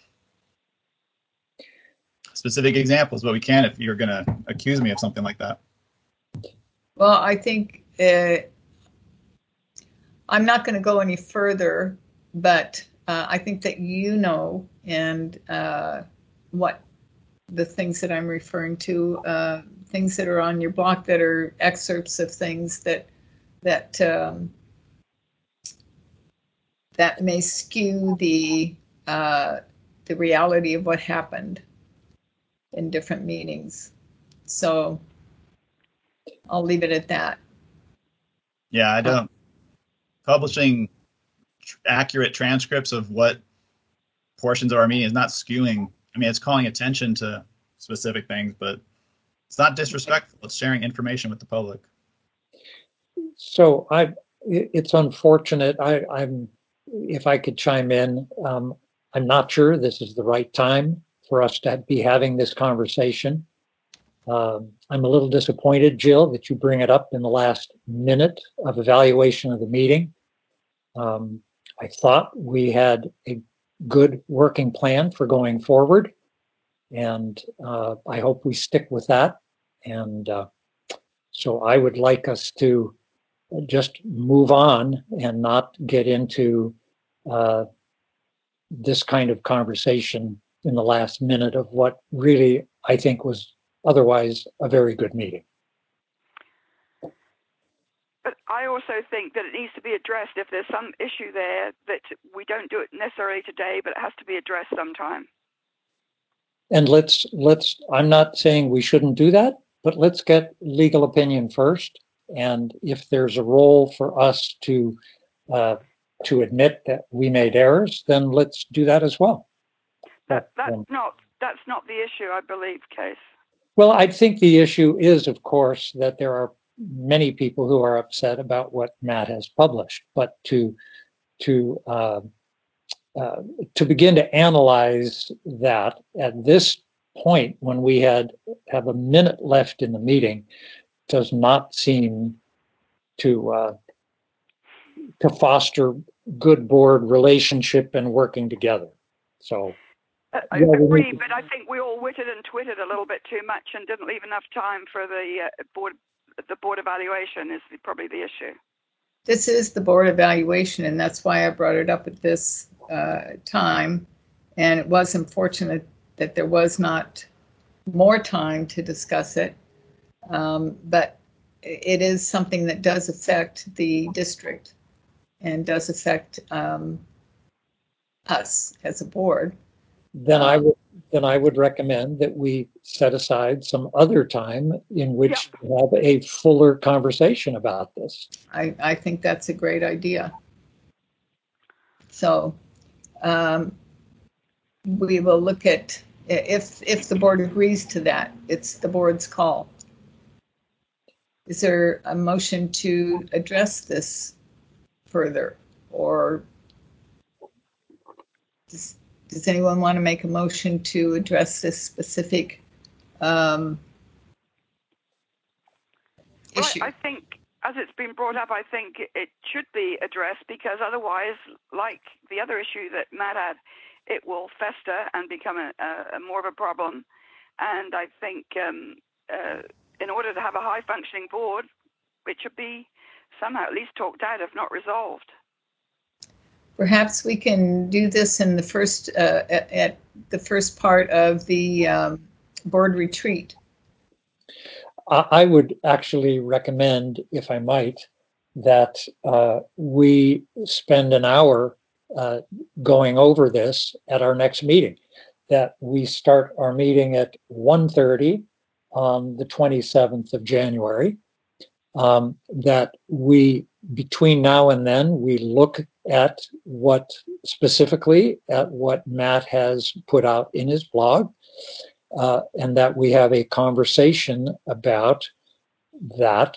specific examples, but we can if you're going to accuse me of something like that. Well, I think I'm not going to go any further, but I think that and what the things that I'm referring to, things that are on your block that are excerpts of things that may skew the reality of what happened in different meetings. So I'll leave it at that. Yeah, I don't. Publishing accurate transcripts of what portions of our meeting is not skewing. I mean, it's calling attention to specific things, but it's not disrespectful. It's sharing information with the public. So it's unfortunate. If I could chime in, I'm not sure this is the right time for us to be having this conversation. I'm a little disappointed, Jill, that you bring it up in the last minute of evaluation of the meeting. I thought we had a good working plan for going forward, and I hope we stick with that. And so I would like us to just move on and not get into this kind of conversation in the last minute of what really I think was otherwise a very good meeting. But I also think that it needs to be addressed if there's some issue there, that we don't do it necessarily today, but it has to be addressed sometime. And let's, I'm not saying we shouldn't do that, but let's get legal opinion first. And if there's a role for us to admit that we made errors, then let's do that as well. That's not the issue, I believe, Case. Well, I think the issue is, of course, that there are many people who are upset about what Matt has published, but to begin to analyze that at this point, when we have a minute left in the meeting, does not seem to foster good board relationship and working together. So I agree, but I think we all witted and twitted a little bit too much and didn't leave enough time for the board evaluation is probably the issue. This is the board evaluation, and that's why I brought it up at this time. And it was unfortunate that there was not more time to discuss it. But it is something that does affect the district and does affect us as a board. Then I would recommend that we set aside some other time in which to have a fuller conversation about this. I think that's a great idea. So we will look at if the board agrees to that. It's the board's call. Is there a motion to address this further, or does anyone want to make a motion to address this specific issue? I think, as it's been brought up, I think it should be addressed, because otherwise, like the other issue that Matt had, it will fester and become a more of a problem. And I think in order to have a high-functioning board, it should be somehow at least talked out, if not resolved. Perhaps we can do this in the first at the first part of the board retreat. I would actually recommend, if I might, that we spend an hour going over this at our next meeting. That we start our meeting at 1:30 on the 27th of January. That we, between now and then, we look at what Matt has put out in his blog, and that we have a conversation about that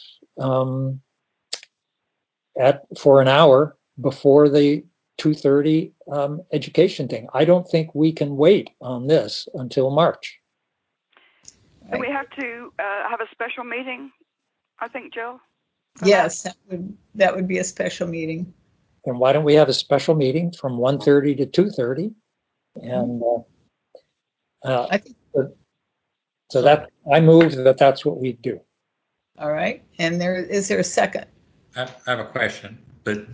for an hour before the 2:30 education thing. I don't think we can wait on this until March. Do we have to have a special meeting, I think, Jill? Yes, that would be a special meeting. And why don't we have a special meeting from 1:30 to 2:30? And I think, so that I moved that's what we do. all right. And is there a second? I have a question, but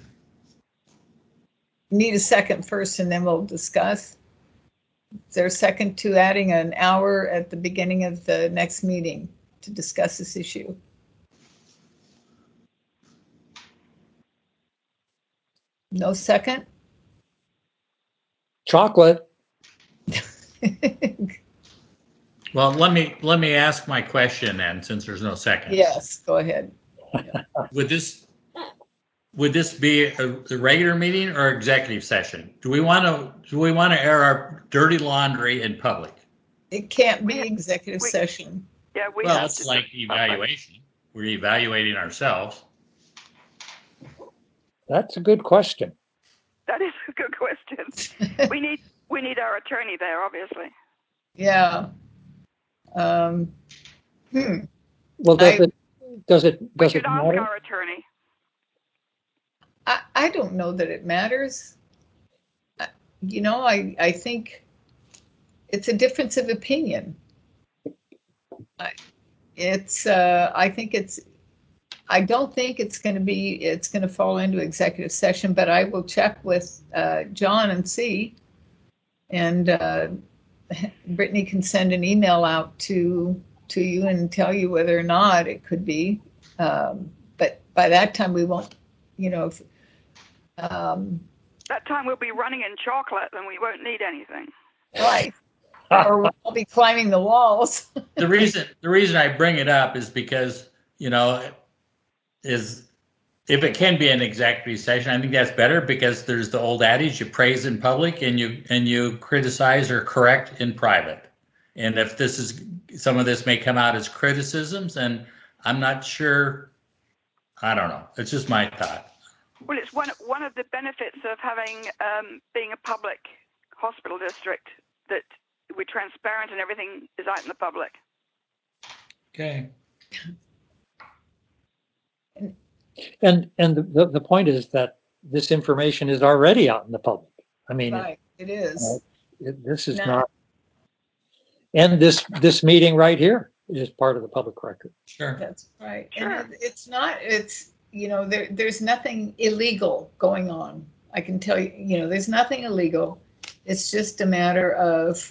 Need a second first, and then we'll discuss. Is there a second to adding an hour at the beginning of the next meeting to discuss this issue? No second? Chocolate. well, let me ask my question then, since there's no seconds. Yes, go ahead. Would this be a regular meeting or executive session? Do we want to air our dirty laundry in public? It can't be executive session. Yeah, well, it's like evaluation. We're evaluating ourselves. That's a good question. That is a good question. we need our attorney there, obviously. Yeah. Um, hmm. Well, does it We should ask matter? our attorney. I don't know that it matters. You know, I think it's a difference of opinion. I think I don't think it's going to fall into executive session, but I will check with John and see. And Brittany can send an email out to you and tell you whether or not it could be. But by that time, we won't, you know, That time we'll be running in chocolate and we won't need anything. right. Or we'll be climbing the walls. The reason I bring it up is because, is if it can be an executive session, I think that's better because there's the old adage: you praise in public and you criticize or correct in private. And if some of this may come out as criticisms, and I'm not sure. I don't know. It's just my thought. Well, it's one of the benefits of having being a public hospital district, that we're transparent and everything is out in the public. Okay. And the point is that this information is already out in the public. I mean, Right, it is. this is not. And this meeting right here is part of the public record. Sure. That's right. Sure. And it's there's nothing illegal going on. I can tell you, there's nothing illegal. It's just a matter of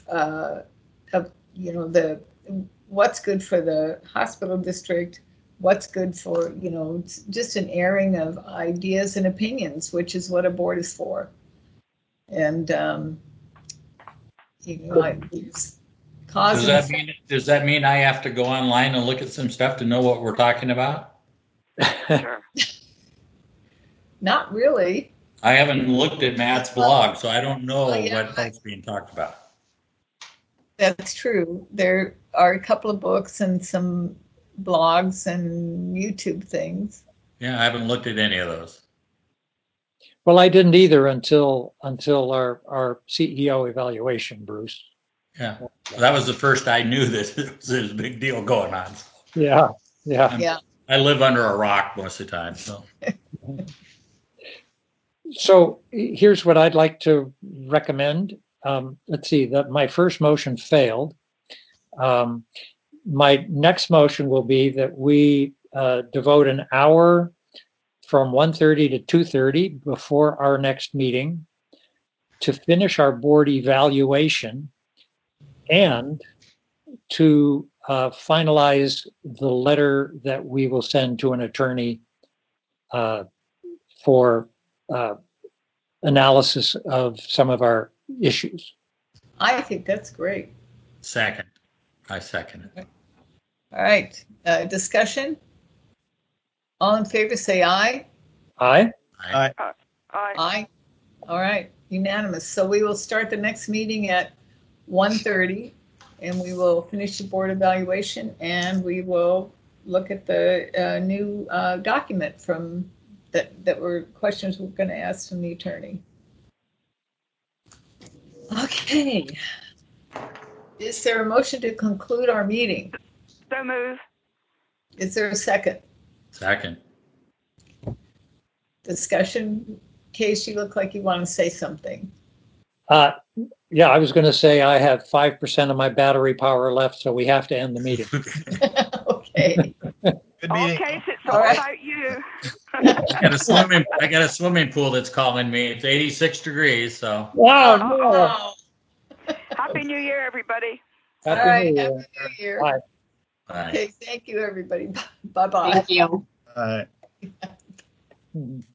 the what's good for the hospital district, what's good for, it's just an airing of ideas and opinions, which is what a board is for. And Does that mean I have to go online and look at some stuff to know what we're talking about? Sure. Not really. I haven't looked at Matt's blog, so I don't know what's being talked about. That's true. There are a couple of books and some blogs and YouTube things. Yeah, I haven't looked at any of those. Well, I didn't either until our CEO evaluation, Bruce. Yeah, that was the first I knew that there was a big deal going on. Yeah. I live under a rock most of the time, so. So here's what I'd like to recommend. Let's see, my first motion failed. My next motion will be that we devote an hour from 1:30 to 2:30 before our next meeting to finish our board evaluation and to finalize the letter that we will send to an attorney for analysis of some of our issues. I think that's great. I second it. All right. Discussion? All in favor, say aye. Aye. Aye. Aye. All right. Unanimous. So we will start the next meeting at 1:30 and we will finish the board evaluation and we will look at the new document from that were questions we're going to ask from the attorney. Okay. Is there a motion to conclude our meeting? So move. Is there a second? Second. Discussion? Case, you look like you want to say something. Yeah, I was going to say I have 5% of my battery power left, so we have to end the meeting. Okay. Good meeting. Okay, so it's all about you. I got a swimming pool that's calling me. It's 86 degrees, so. Wow. No. Happy New Year, everybody. Happy New Year. Bye. Okay, thank you, everybody. Bye-bye. Thank you. Aye. Mhm.